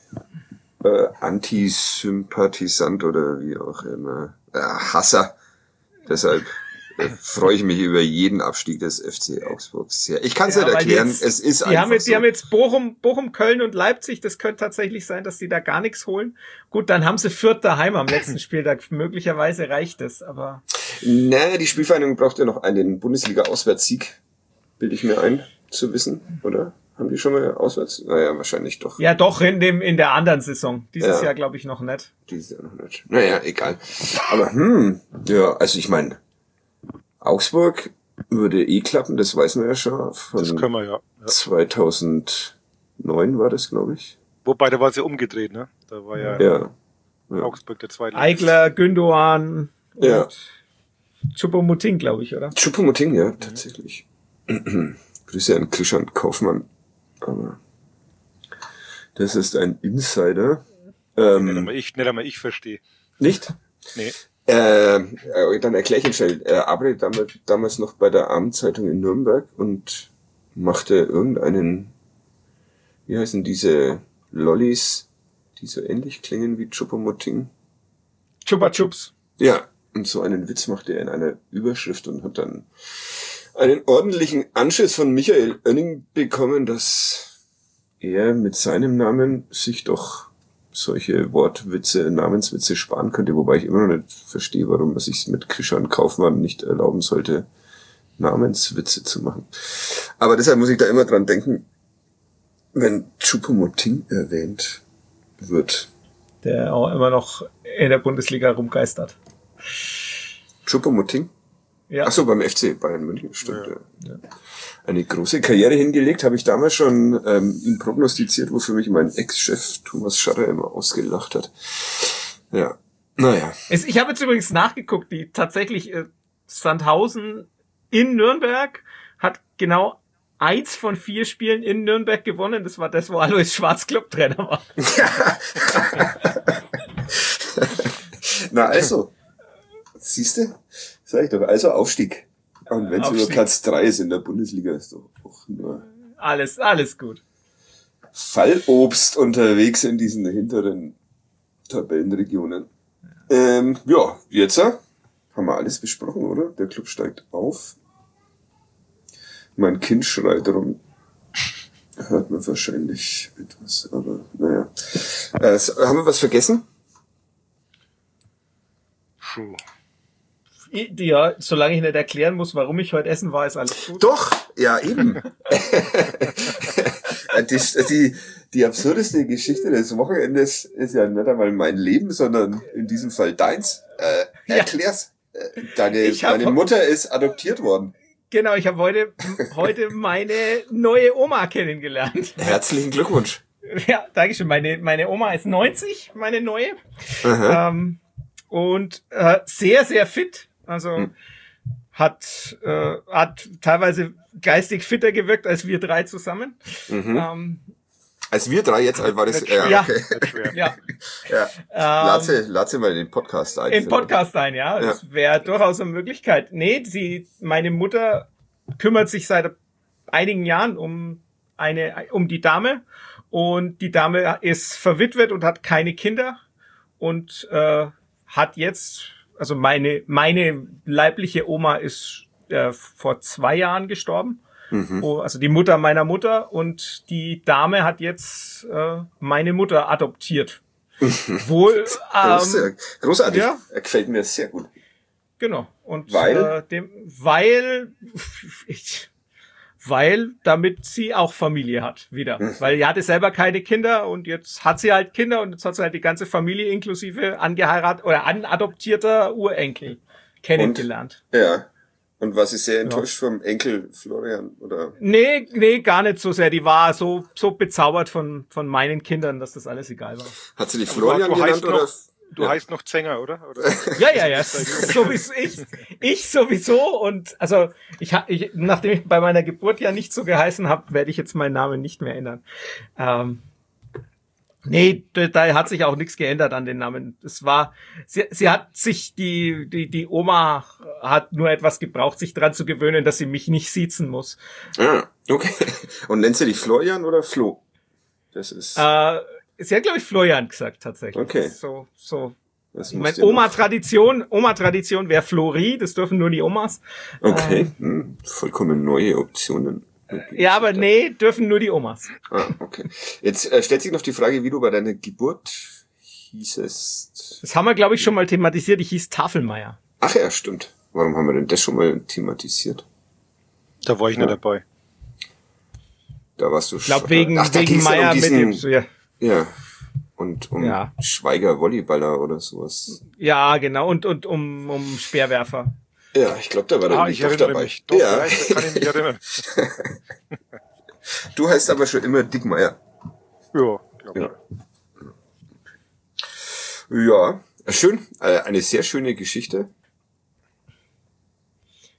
äh, Antisympathisant oder wie auch immer. Äh, Hasser. Deshalb äh, freue ich mich über jeden Abstieg des F C Augsburg sehr. Ich kann es ja, nicht erklären, jetzt, es ist die einfach haben jetzt, so. Die haben jetzt Bochum, Bochum, Köln und Leipzig. Das könnte tatsächlich sein, dass die da gar nichts holen. Gut, dann haben sie Fürth daheim am letzten Spieltag. Möglicherweise reicht es, aber... Na, die Spielvereinigung braucht ja noch einen Bundesliga-Auswärtssieg, bilde ich mir ein, zu wissen, oder? Haben die schon mal auswärts? Naja, wahrscheinlich doch. Ja, doch, in dem in der anderen Saison. Dieses ja. Jahr, glaube ich, noch nicht. Dieses Jahr noch nicht. Naja, egal. Aber, hm, ja, also ich meine, Augsburg würde eh klappen, das weiß man ja schon. Von das können wir ja. ja. zweitausendneun war das, glaube ich. Wobei, da war es ja umgedreht, ne? Da war ja, ja. ja. Augsburg der zweite. Eigler, Gündoğan. Ja. Choupo-Moting, glaube ich, oder? Choupo-Moting, ja, tatsächlich. Mhm. Grüße an Christian Kaufmann. Aber das ist ein Insider. Ähm, nicht einmal ich, nicht einmal ich verstehe. Nicht? Nee. Äh, dann erkläre ich ihn schnell. Er arbeitet damals, damals noch bei der Abendzeitung in Nürnberg und machte irgendeinen, wie heißen diese Lollis, die so ähnlich klingen wie Choupo-Moting? Chupa Chups. Ja, und so einen Witz machte er in einer Überschrift und hat dann einen ordentlichen Anschiss von Michael Oenning bekommen, dass er mit seinem Namen sich doch solche Wortwitze, Namenswitze sparen könnte, wobei ich immer noch nicht verstehe, warum man sich mit Christian Kaufmann nicht erlauben sollte, Namenswitze zu machen. Aber deshalb muss ich da immer dran denken, wenn Choupo-Moting erwähnt wird. Der auch immer noch in der Bundesliga rumgeistert. Choupo-Moting? Ja. Ach so, beim F C Bayern München, stimmt. Ja. Ja. Ja. Eine große Karriere hingelegt, habe ich damals schon ähm, ihm prognostiziert, wofür mich mein Ex-Chef Thomas Scharrer immer ausgelacht hat. Ja, naja. Es, ich habe jetzt übrigens nachgeguckt, die tatsächlich äh, Sandhausen in Nürnberg hat genau eins von vier Spielen in Nürnberg gewonnen. Das war das, wo Alois Schwarz Clubtrainer war. Na also, siehste, sag ich doch, also Aufstieg. Und wenn es über Platz drei ist in der Bundesliga, ist doch auch nur alles, alles gut. Fallobst unterwegs in diesen hinteren Tabellenregionen. Ähm, ja, jetzt haben wir alles besprochen, oder? Der Club steigt auf. Mein Kind schreit rum. Hört man wahrscheinlich etwas, aber naja. Äh, haben wir was vergessen? Puh. Ja, solange ich nicht erklären muss, warum ich heute essen war, ist alles gut. Doch, ja eben. die, die, die absurdeste Geschichte des Wochenendes ist ja nicht einmal mein Leben, sondern in diesem Fall deins. Äh, erklär's. Ja. Deine, deine Mutter ist adoptiert worden. Genau, ich habe heute, heute meine neue Oma kennengelernt. Herzlichen Glückwunsch. Ja, danke schön. Meine, meine Oma ist neunzig, meine neue. Ähm, und äh, sehr, sehr fit. Also hm. hat äh, hat teilweise geistig fitter gewirkt als wir drei zusammen. Mhm. Ähm, als wir drei jetzt war das äh, ja, okay. ja. ja. Lad sie, lad sie mal in den Podcast ein. In den Podcast ein, ja. ja. Das wäre durchaus eine Möglichkeit. Nee, sie, meine Mutter kümmert sich seit einigen Jahren um eine um die Dame und die Dame ist verwitwet und hat keine Kinder und äh, hat jetzt Also meine meine leibliche Oma ist äh, vor zwei Jahren gestorben. Mhm. Oh, also die Mutter meiner Mutter und die Dame hat jetzt äh, meine Mutter adoptiert. Wohl ähm, großartig. Ja. Gefällt mir sehr gut. Genau. Und weil äh, dem weil ich, weil damit sie auch Familie hat wieder, mhm. weil sie hatte selber keine Kinder und jetzt hat sie halt Kinder und jetzt hat sie halt die ganze Familie inklusive angeheiratet oder anadoptierter Urenkel kennengelernt. Und, ja. Und war sie sehr enttäuscht ja. vom Enkel Florian oder? Nee, nee, gar nicht so sehr. Die war so so bezaubert von von meinen Kindern, dass das alles egal war. Hat sie dich Florian genannt oder? Noch, du ja. heißt noch Zenger, oder? oder? Ja, ja, ja. Sowieso ich, ich sowieso und also ich habe, ich, nachdem ich bei meiner Geburt ja nicht so geheißen habe, werde ich jetzt meinen Namen nicht mehr ändern. Ähm, nee, da, da hat sich auch nichts geändert an den Namen. Es war, sie, sie hat sich die die die Oma hat nur etwas gebraucht, sich dran zu gewöhnen, dass sie mich nicht siezen muss. Ah, okay. Und nennt sie dich Florian oder Flo? Das ist. Äh, Sie hat, glaube ich, Florian gesagt, tatsächlich. Okay. So, so. Ich meine, Oma-Tradition, Oma-Tradition wäre Flori, das dürfen nur die Omas. Okay, ähm, hm, vollkommen neue Optionen. Okay, ja, aber nee, dürfen nur die Omas. Ah, okay. Jetzt äh, stellt sich noch die Frage, wie du bei deiner Geburt hießest. Das haben wir, glaube ich, schon mal thematisiert. Ich hieß Tafelmeier. Ach ja, stimmt. Warum haben wir denn das schon mal thematisiert? Da war ich ja. nicht dabei. Da warst du schon. Ich glaube, wegen, Ach, wegen Meier um diesen, mit dem... Ja. Ja, und um ja. Schweiger Volleyballer oder sowas. Ja, genau, und und um um Speerwerfer. Ja, ich glaube, da war ah, der ich erinnere dabei. Mich. Doch, ja, vielleicht kann ich mich erinnern. Du heißt aber schon immer Dickmeier. Ja, glaube ja. Ja, schön, eine sehr schöne Geschichte.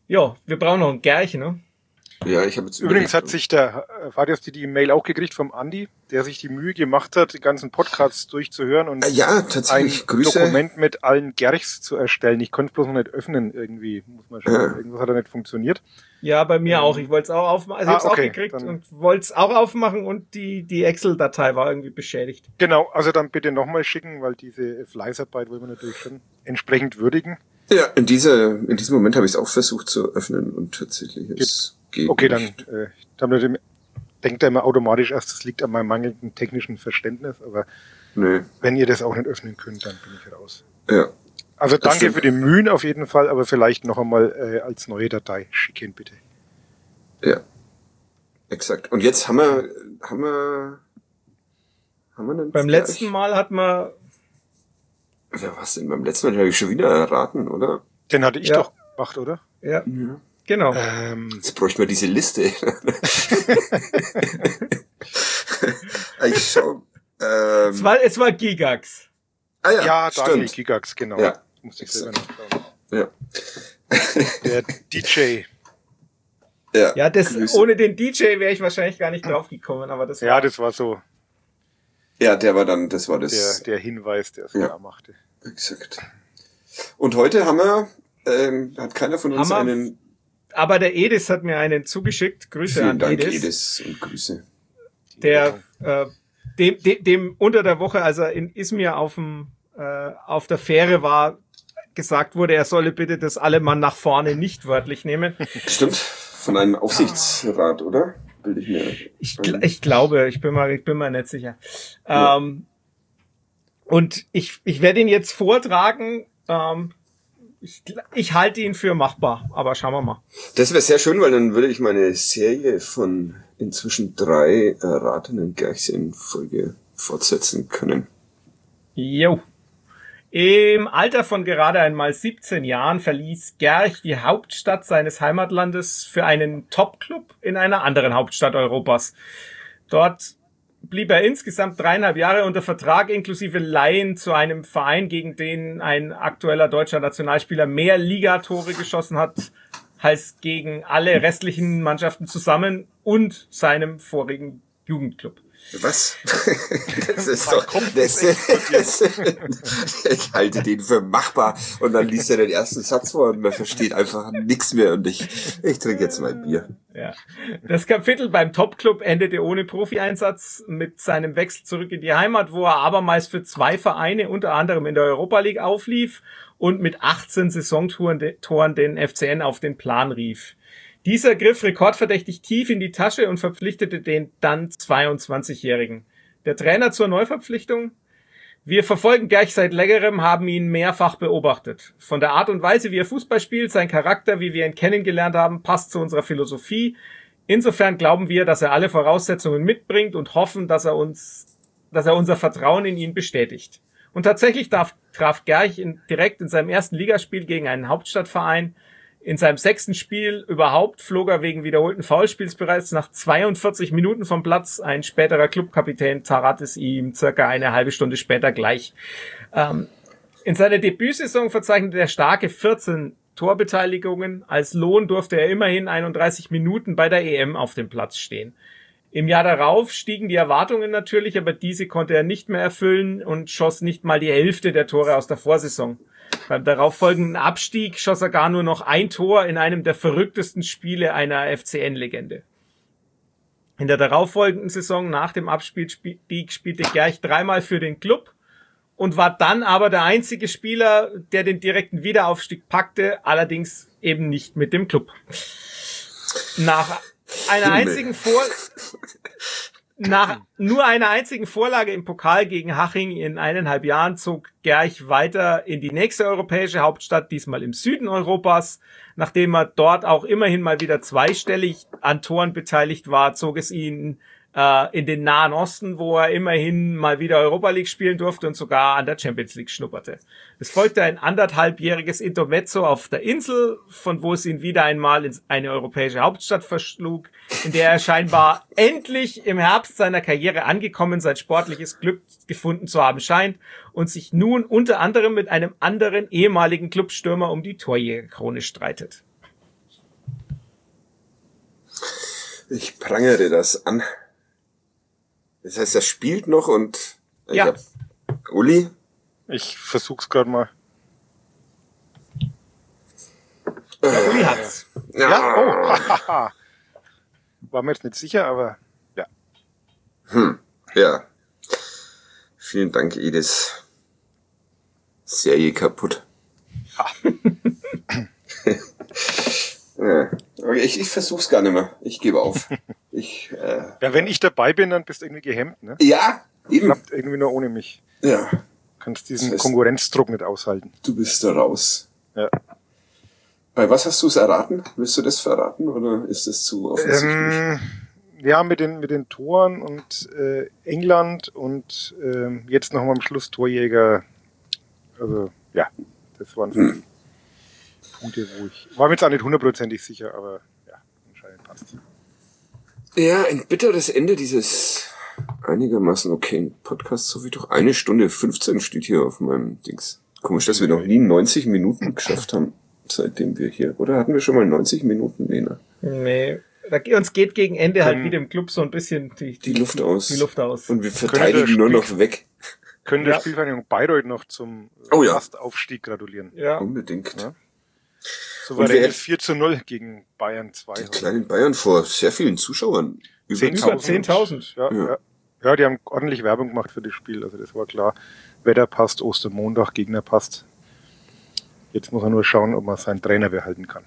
Ja, wir brauchen noch einen Gerch, ne? Ja, ich habe jetzt übrigens hat sich der, hat jetzt die Mail auch gekriegt vom Andi, der sich die Mühe gemacht hat, die ganzen Podcasts durchzuhören und ja, tatsächlich. ein Grüße. Dokument mit allen Gerchs zu erstellen. Ich konnte es bloß noch nicht öffnen irgendwie, muss man schon. Ja. Irgendwas hat da nicht funktioniert. Ja, bei mir ähm. auch. Ich wollte es auch aufmachen. Also ah, ich habe es okay, auch gekriegt und wollte es auch aufmachen und die die Excel-Datei war irgendwie beschädigt. Genau, also dann bitte nochmal schicken, weil diese Fleißarbeit wollen wir natürlich schon entsprechend würdigen. Ja, in dieser in diesem Moment habe ich es auch versucht zu öffnen und tatsächlich ist Geht okay, nicht. dann, äh, dann denkt er immer automatisch erst, das liegt an meinem mangelnden technischen Verständnis, aber nee. Wenn ihr das auch nicht öffnen könnt, dann bin ich raus. Ja. Also danke stimmt. Für die Mühen auf jeden Fall, aber vielleicht noch einmal äh, als neue Datei schicken, bitte. Ja, exakt. Und jetzt haben wir, haben wir, haben wir einen Beim Gleich? letzten Mal hat man... Wer war's denn? Beim letzten Mal habe ich schon wieder erraten, oder? Den hatte ich ja. doch gemacht, oder? Ja. ja. Genau. Ähm, Jetzt bräuchten wir diese Liste. Ich schau, ähm, es, war, es war Gigax. Ah ja, ja Daniel Gigax, genau. Ja. Muss ich selber nachschauen. Ja. Der D J. Ja, ja das, ohne den D J wäre ich wahrscheinlich gar nicht drauf gekommen, aber das war... Ja, das war so. Ja, der war dann, das war das... Der, der Hinweis, der es ja. klar machte. Exakt. Und heute haben wir, ähm, hat keiner von uns haben einen... Aber der Edis hat mir einen zugeschickt. Grüße Vielen an Dank, Edis. Edis und Grüße. Der äh, dem, dem, dem unter der Woche, als er in Izmir auf dem äh, auf der Fähre war, gesagt wurde, er solle bitte das Allemann nach vorne nicht wörtlich nehmen. Stimmt, von einem Aufsichtsrat, oder? Bild ich mir. Ich, ich glaube, ich bin mal, ich bin mal nicht sicher. Ja. Ähm, und ich, ich werde ihn jetzt vortragen. Ähm, Ich, ich halte ihn für machbar, aber schauen wir mal. Das wäre sehr schön, weil dann würde ich meine Serie von inzwischen drei erratenen Gerchs in Folge fortsetzen können. Jo. Im Alter von gerade einmal siebzehn Jahren verließ Gerch die Hauptstadt seines Heimatlandes für einen Top-Club in einer anderen Hauptstadt Europas. Dort blieb er insgesamt dreieinhalb Jahre unter Vertrag inklusive Leihen zu einem Verein, gegen den ein aktueller deutscher Nationalspieler mehr Ligatore geschossen hat als gegen alle restlichen Mannschaften zusammen und seinem vorigen Jugendclub. Was? Das ist doch, das, das, ich halte den für machbar und dann liest er den ersten Satz vor und man versteht einfach nichts mehr und ich, ich trinke jetzt mal ein Bier. Ja. Das Kapitel beim Topclub endete ohne Profi-Einsatz mit seinem Wechsel zurück in die Heimat, wo er abermals für zwei Vereine, unter anderem in der Europa League, auflief und mit achtzehn Saisontoren den F C N auf den Plan rief. Dieser griff rekordverdächtig tief in die Tasche und verpflichtete den dann zweiundzwanzigjährigen. Der Trainer zur Neuverpflichtung? Wir verfolgen Gerch seit längerem, haben ihn mehrfach beobachtet. Von der Art und Weise, wie er Fußball spielt, sein Charakter, wie wir ihn kennengelernt haben, passt zu unserer Philosophie. Insofern glauben wir, dass er alle Voraussetzungen mitbringt und hoffen, dass er uns, dass er unser Vertrauen in ihn bestätigt. Und tatsächlich darf, traf Gerch in, direkt in seinem ersten Ligaspiel gegen einen Hauptstadtverein. In seinem sechsten Spiel überhaupt flog er wegen wiederholten Foulspiels bereits nach zweiundvierzig Minuten vom Platz. Ein späterer Clubkapitän tat es ihm circa eine halbe Stunde später gleich. Ähm, in seiner Debütsaison verzeichnete er starke vierzehn Torbeteiligungen. Als Lohn durfte er immerhin einunddreißig Minuten bei der E M auf dem Platz stehen. Im Jahr darauf stiegen die Erwartungen natürlich, aber diese konnte er nicht mehr erfüllen und schoss nicht mal die Hälfte der Tore aus der Vorsaison. Beim darauffolgenden Abstieg schoss er gar nur noch ein Tor in einem der verrücktesten Spiele einer F C N-Legende. In der darauffolgenden Saison nach dem Abstieg spielte Gerch dreimal für den Club und war dann aber der einzige Spieler, der den direkten Wiederaufstieg packte, allerdings eben nicht mit dem Club. Nach einer einzigen Vor... Nach nur einer einzigen Vorlage im Pokal gegen Haching in eineinhalb Jahren zog Gerch weiter in die nächste europäische Hauptstadt, diesmal im Süden Europas. Nachdem er dort auch immerhin mal wieder zweistellig an Toren beteiligt war, zog es ihn äh, in den Nahen Osten, wo er immerhin mal wieder Europa League spielen durfte und sogar an der Champions League schnupperte. Es folgte ein anderthalbjähriges Intermezzo auf der Insel, von wo es ihn wieder einmal in eine europäische Hauptstadt verschlug, in der er scheinbar endlich im Herbst seiner Karriere angekommen sein sportliches Glück gefunden zu haben scheint und sich nun unter anderem mit einem anderen ehemaligen Clubstürmer um die Torjägerkrone streitet. Ich prangere das an. Das heißt, er spielt noch und... Ja. Hab, Uli? Ich versuch's gerade mal. Der Uli hat's. Ja, ja? Oh, hahaha. War mir jetzt nicht sicher, aber ja. Hm, ja. Vielen Dank, Edis. Serie kaputt. Ja. Ja. Okay, ich, ich versuch's gar nicht mehr. Ich gebe auf. Ich, äh, ja, wenn ich dabei bin, dann bist du irgendwie gehemmt, ne? Ja, eben. Klappt irgendwie nur ohne mich. Ja. Kannst diesen Das heißt, Konkurrenzdruck nicht aushalten. Du bist da raus. Ja. Bei was hast du es erraten? Willst du das verraten oder ist das zu offensichtlich? Ähm, ja, mit den, mit den Toren und äh, England und ähm, jetzt nochmal am Schluss Torjäger. Also, ja, das waren so Hm. die Punkte, wo ich... War mir jetzt auch nicht hundertprozentig sicher, aber ja, anscheinend passt. Ja, ein bitteres Ende dieses einigermaßen okayen Podcasts, so wie doch eine Stunde fünfzehn steht hier auf meinem Dings. Komisch, dass wir noch nie neunzig Minuten geschafft haben, seitdem wir hier... Oder hatten wir schon mal neunzig Minuten? Nee, ne? Nee. Da, uns geht gegen Ende halt wieder im Club so ein bisschen die, Die Luft aus. Die Luft aus. Und wir verteidigen nur noch weg. Können der Ja. Spielvereinigung Bayreuth noch zum Oh ja. Fastaufstieg gratulieren. Ja. Unbedingt. Ja. Und Souverän wer- vier zu null gegen Bayern zwei. Die kleinen Bayern vor sehr vielen Zuschauern. Über Über zehntausend. Ja, Ja. ja. ja, die haben ordentlich Werbung gemacht für das Spiel. Also das war klar. Wetter passt, Ostermontag, Gegner passt. Jetzt muss er nur schauen, ob man seinen Trainer behalten kann.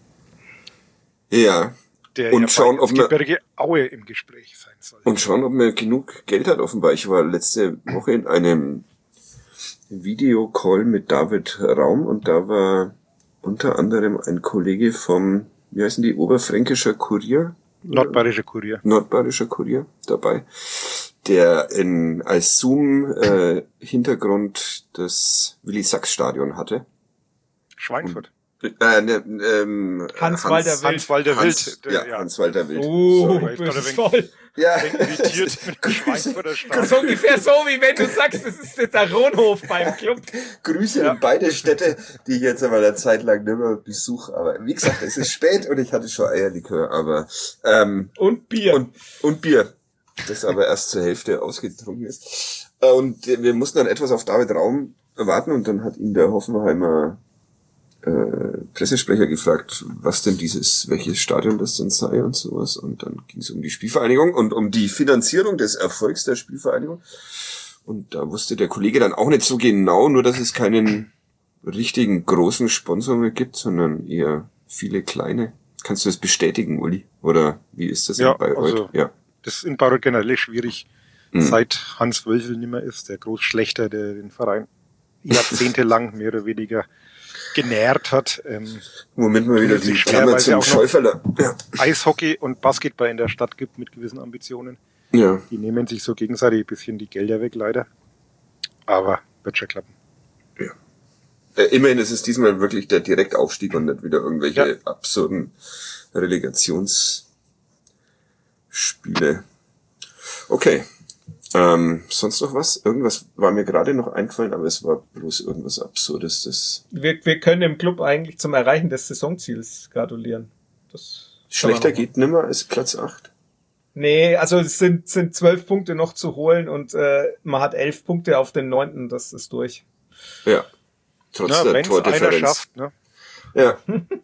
Ja. Der Und ja schauen, bei ob man- Gebirge Aue im Gespräch sein soll. Und schauen, ob man genug Geld hat offenbar. Ich war letzte Woche in einem Videocall mit David Raum und da war unter anderem ein Kollege vom, wie heißen die, Oberfränkischer Kurier? Nordbayerischer Kurier. Nordbayerischer Kurier dabei, der in, als Zoom-Hintergrund das Willi-Sachs-Stadion hatte. Schweinfurt. Äh, ne, ähm, Hans-Walter Wild. Hans-Walter Hans, Wild. ja, der- ja. Hans-Walter Wild. Oh, Sorry. ich dachte, bösesvoll. Ja. Irritiert mit dem Schweinfurter Stadion. So ungefähr so, wie wenn du sagst, das ist der Ronhof beim Club. Grüße in beide Städte, die ich jetzt einmal eine Zeit lang nicht mehr besuche. Aber wie gesagt, es ist spät und ich hatte schon Eierlikör, aber ähm, Und Bier. und, und Bier, das aber erst zur Hälfte ausgetrunken ist. Äh, Und wir mussten dann etwas auf David Raum warten und dann hat ihn der Hoffenheimer äh, Pressesprecher gefragt, was denn dieses, welches Stadion das denn sei und sowas. Und dann ging es um die Spielvereinigung und um die Finanzierung des Erfolgs der Spielvereinigung. Und da wusste der Kollege dann auch nicht so genau, nur dass es keinen richtigen großen Sponsor mehr gibt, sondern eher viele kleine. Kannst du das bestätigen, Uli? Oder wie ist das Ja, bei euch? also- Ja. Das ist in Bayreuth generell schwierig, Mhm. seit Hans Wölfel nicht mehr ist, der Großschlechter, der den Verein jahrzehntelang mehr oder weniger genährt hat. Ähm, Moment mal wieder tut die sich schwer, Klammer weil sie zum auch noch- Schäuferler. Ja. Eishockey und Basketball in der Stadt gibt mit gewissen Ambitionen. Ja. Die nehmen sich so gegenseitig ein bisschen die Gelder weg, leider. Aber wird schon klappen. Äh, immerhin ist es diesmal wirklich der Direktaufstieg und nicht wieder irgendwelche Ja. absurden Relegationsspiele. Okay. Ähm, sonst noch was? Irgendwas war mir gerade noch eingefallen, aber es war bloß irgendwas Absurdes. Das Wir, wir können dem Club eigentlich zum Erreichen des Saisonziels gratulieren. Das schlechter kann man geht nimmer als Platz acht. Nee, also es sind sind zwölf Punkte noch zu holen und äh, man hat elf Punkte auf den neunten. Das ist durch. Ja. Trotz Na, der wenn es einer Tordifferenz. schafft, ne? Ja.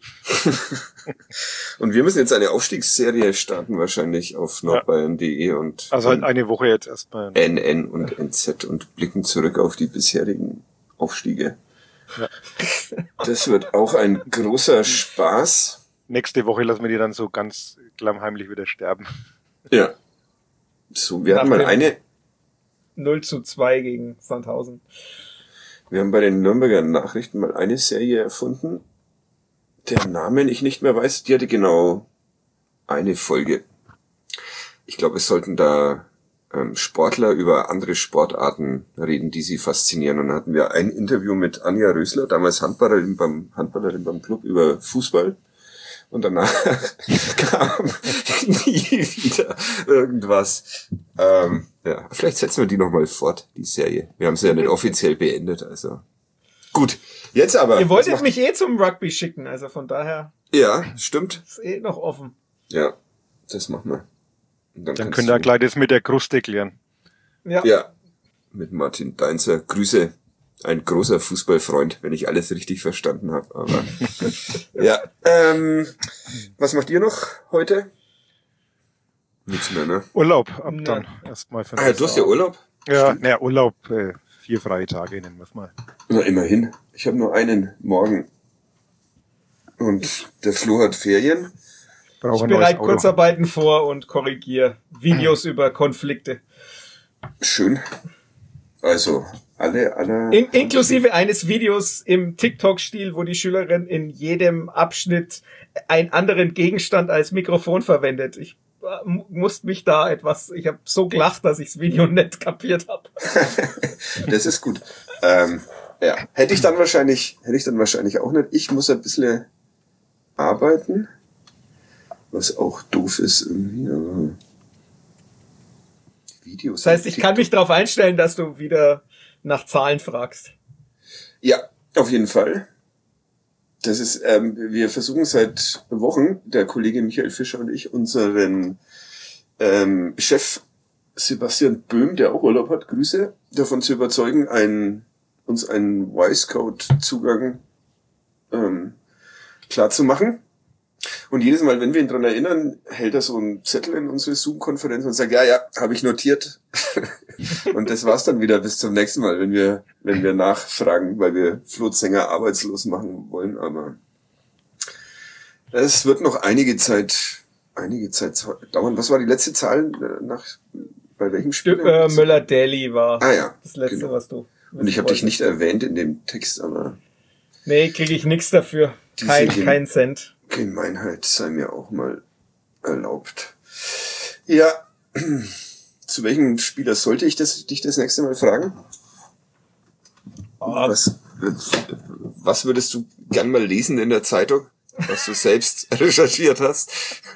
Und wir müssen jetzt eine Aufstiegsserie starten, wahrscheinlich auf nordbayern punkt de und Also halt eine Woche jetzt erstmal. N N und N Z und blicken zurück auf die bisherigen Aufstiege. Ja. Das wird auch ein großer Spaß. Nächste Woche lassen wir die dann so ganz klammheimlich wieder sterben. Ja. So, wir hatten Nach mal dem- eine, null zu zwei gegen Sandhausen. wir haben bei den Nürnberger Nachrichten mal eine Serie erfunden, deren Namen ich nicht mehr weiß. Die hatte genau eine Folge. Ich glaube, es sollten da ähm, Sportler über andere Sportarten reden, die sie faszinieren. Und dann hatten wir ein Interview mit Anja Rösler, damals Handballerin beim, Handballerin beim Club, über Fußball. Und danach kam nie wieder irgendwas. Ähm, ja, vielleicht setzen wir die nochmal fort, die Serie. Wir haben sie ja nicht offiziell beendet, also. Gut, jetzt aber. Ihr was wolltet macht- mich eh zum Rugby schicken, also von daher Ja, stimmt. ist eh noch offen. Ja. das machen wir. Und dann dann könnt ihr gleich das mit der Kruste klären. Ja. Ja, mit Martin Deinzer. Grüße. Ein großer Fußballfreund, wenn ich alles richtig verstanden habe. Aber ja, ähm, was macht ihr noch heute? Nichts mehr, ne? Urlaub, ab dann ja. erstmal. Ah, du hast ja Urlaub? Ja, naja, Urlaub, äh, vier freie Tage nennen wir es mal. Na, immerhin. Ich habe nur einen morgen. Und der Flo hat Ferien. Ich bereite Kurzarbeiten vor und korrigiere Videos hm. über Konflikte. Schön. Also, alle, alle. In, inklusive eines Videos im TikTok-Stil, wo die Schülerin in jedem Abschnitt einen anderen Gegenstand als Mikrofon verwendet. Ich äh, musste mich da etwas, ich habe so gelacht, dass ich das Video nicht kapiert habe. Das ist gut. Ähm, ja, hätte ich dann wahrscheinlich, hätte ich dann wahrscheinlich auch nicht. Ich muss ein bisschen arbeiten, was auch doof ist irgendwie, aber Videos. Das heißt, ich kann mich darauf einstellen, dass du wieder nach Zahlen fragst. Ja, auf jeden Fall. Das ist, ähm, wir versuchen seit Wochen, der Kollege Michael Fischer und ich, unseren ähm, Chef Sebastian Böhm, der auch Urlaub hat, Grüße, davon zu überzeugen, ein, uns einen Y-Scout-Zugang ähm, klar zu machen. Und jedes Mal, wenn wir ihn dran erinnern, hält er so einen Zettel in unsere Zoom-Konferenz und sagt, ja, ja, habe ich notiert. Und das war's dann wieder bis zum nächsten Mal, wenn wir wenn wir nachfragen, weil wir Flo Zenger arbeitslos machen wollen. Aber es wird noch einige Zeit einige Zeit dauern. Was war die letzte Zahl nach bei welchem Spiel? Äh, Müller-Daly war ah, ja, das letzte, genau. was du... Was und ich habe dich nicht erwähnt in dem Text, aber... Nee, kriege ich nichts dafür. Kein, kein Cent. Gemeinheit sei mir auch mal erlaubt. Ja, zu welchem Spieler sollte ich das, dich das nächste Mal fragen? Oh. Was, was würdest du gern mal lesen in der Zeitung, was du selbst recherchiert hast?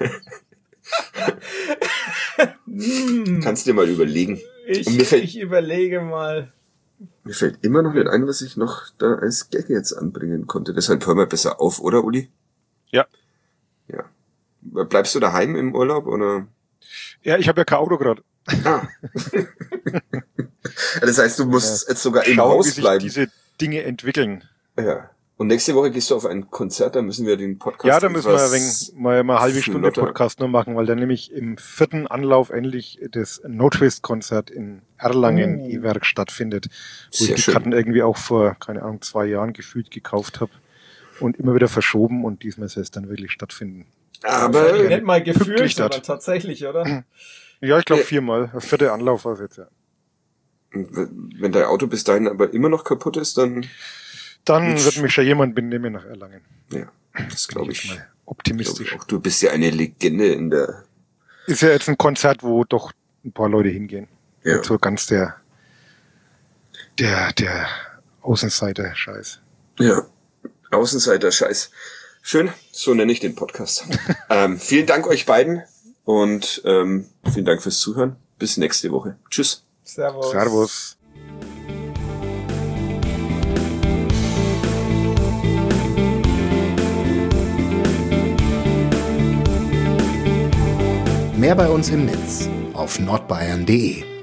Kannst dir mal überlegen. Ich, mir fällt, ich überlege mal. Mir fällt immer noch nicht ein, was ich noch da als Gag jetzt anbringen konnte. Deshalb hören wir besser auf, oder Uli? Ja. Ja. Bleibst du daheim im Urlaub, oder? Ja, ich habe ja kein Auto gerade. Ah. Das heißt, du musst ja. jetzt sogar im Schauen, Haus wie sich bleiben. Diese Dinge entwickeln. Ja. Und nächste Woche gehst du auf ein Konzert, da müssen wir den Podcast... Ja, da müssen wir wegen, mal, mal eine halbe Stunde flotter. Podcast nur machen, weil dann nämlich im vierten Anlauf endlich das No-Twist-Konzert in Erlangen oh. E-Werk stattfindet, wo Sehr ich die schön. Karten irgendwie auch vor, keine Ahnung, zwei Jahren gefühlt gekauft habe und immer wieder verschoben und diesmal soll es dann wirklich stattfinden. Aber nicht mal gefühlt, sondern tatsächlich, oder? Ja, ich glaube ja. viermal. Der vierte Anlauf war es jetzt, ja. Wenn dein Auto bis dahin aber immer noch kaputt ist, dann... Dann wird mich schon jemand mitnehmen nach Erlangen. Ja, das glaube ich. Mal optimistisch. Glaub ich auch. Du bist ja eine Legende in der... Ist ja jetzt ein Konzert, wo doch ein paar Leute hingehen. Ja. So ganz der, der, der Außenseiter-Scheiß. Ja, Außenseiter-Scheiß. Schön, so nenne ich den Podcast. ähm, vielen Dank euch beiden und ähm, vielen Dank fürs Zuhören. Bis nächste Woche. Tschüss. Servus. Servus. Mehr bei uns im Netz auf nordbayern punkt de.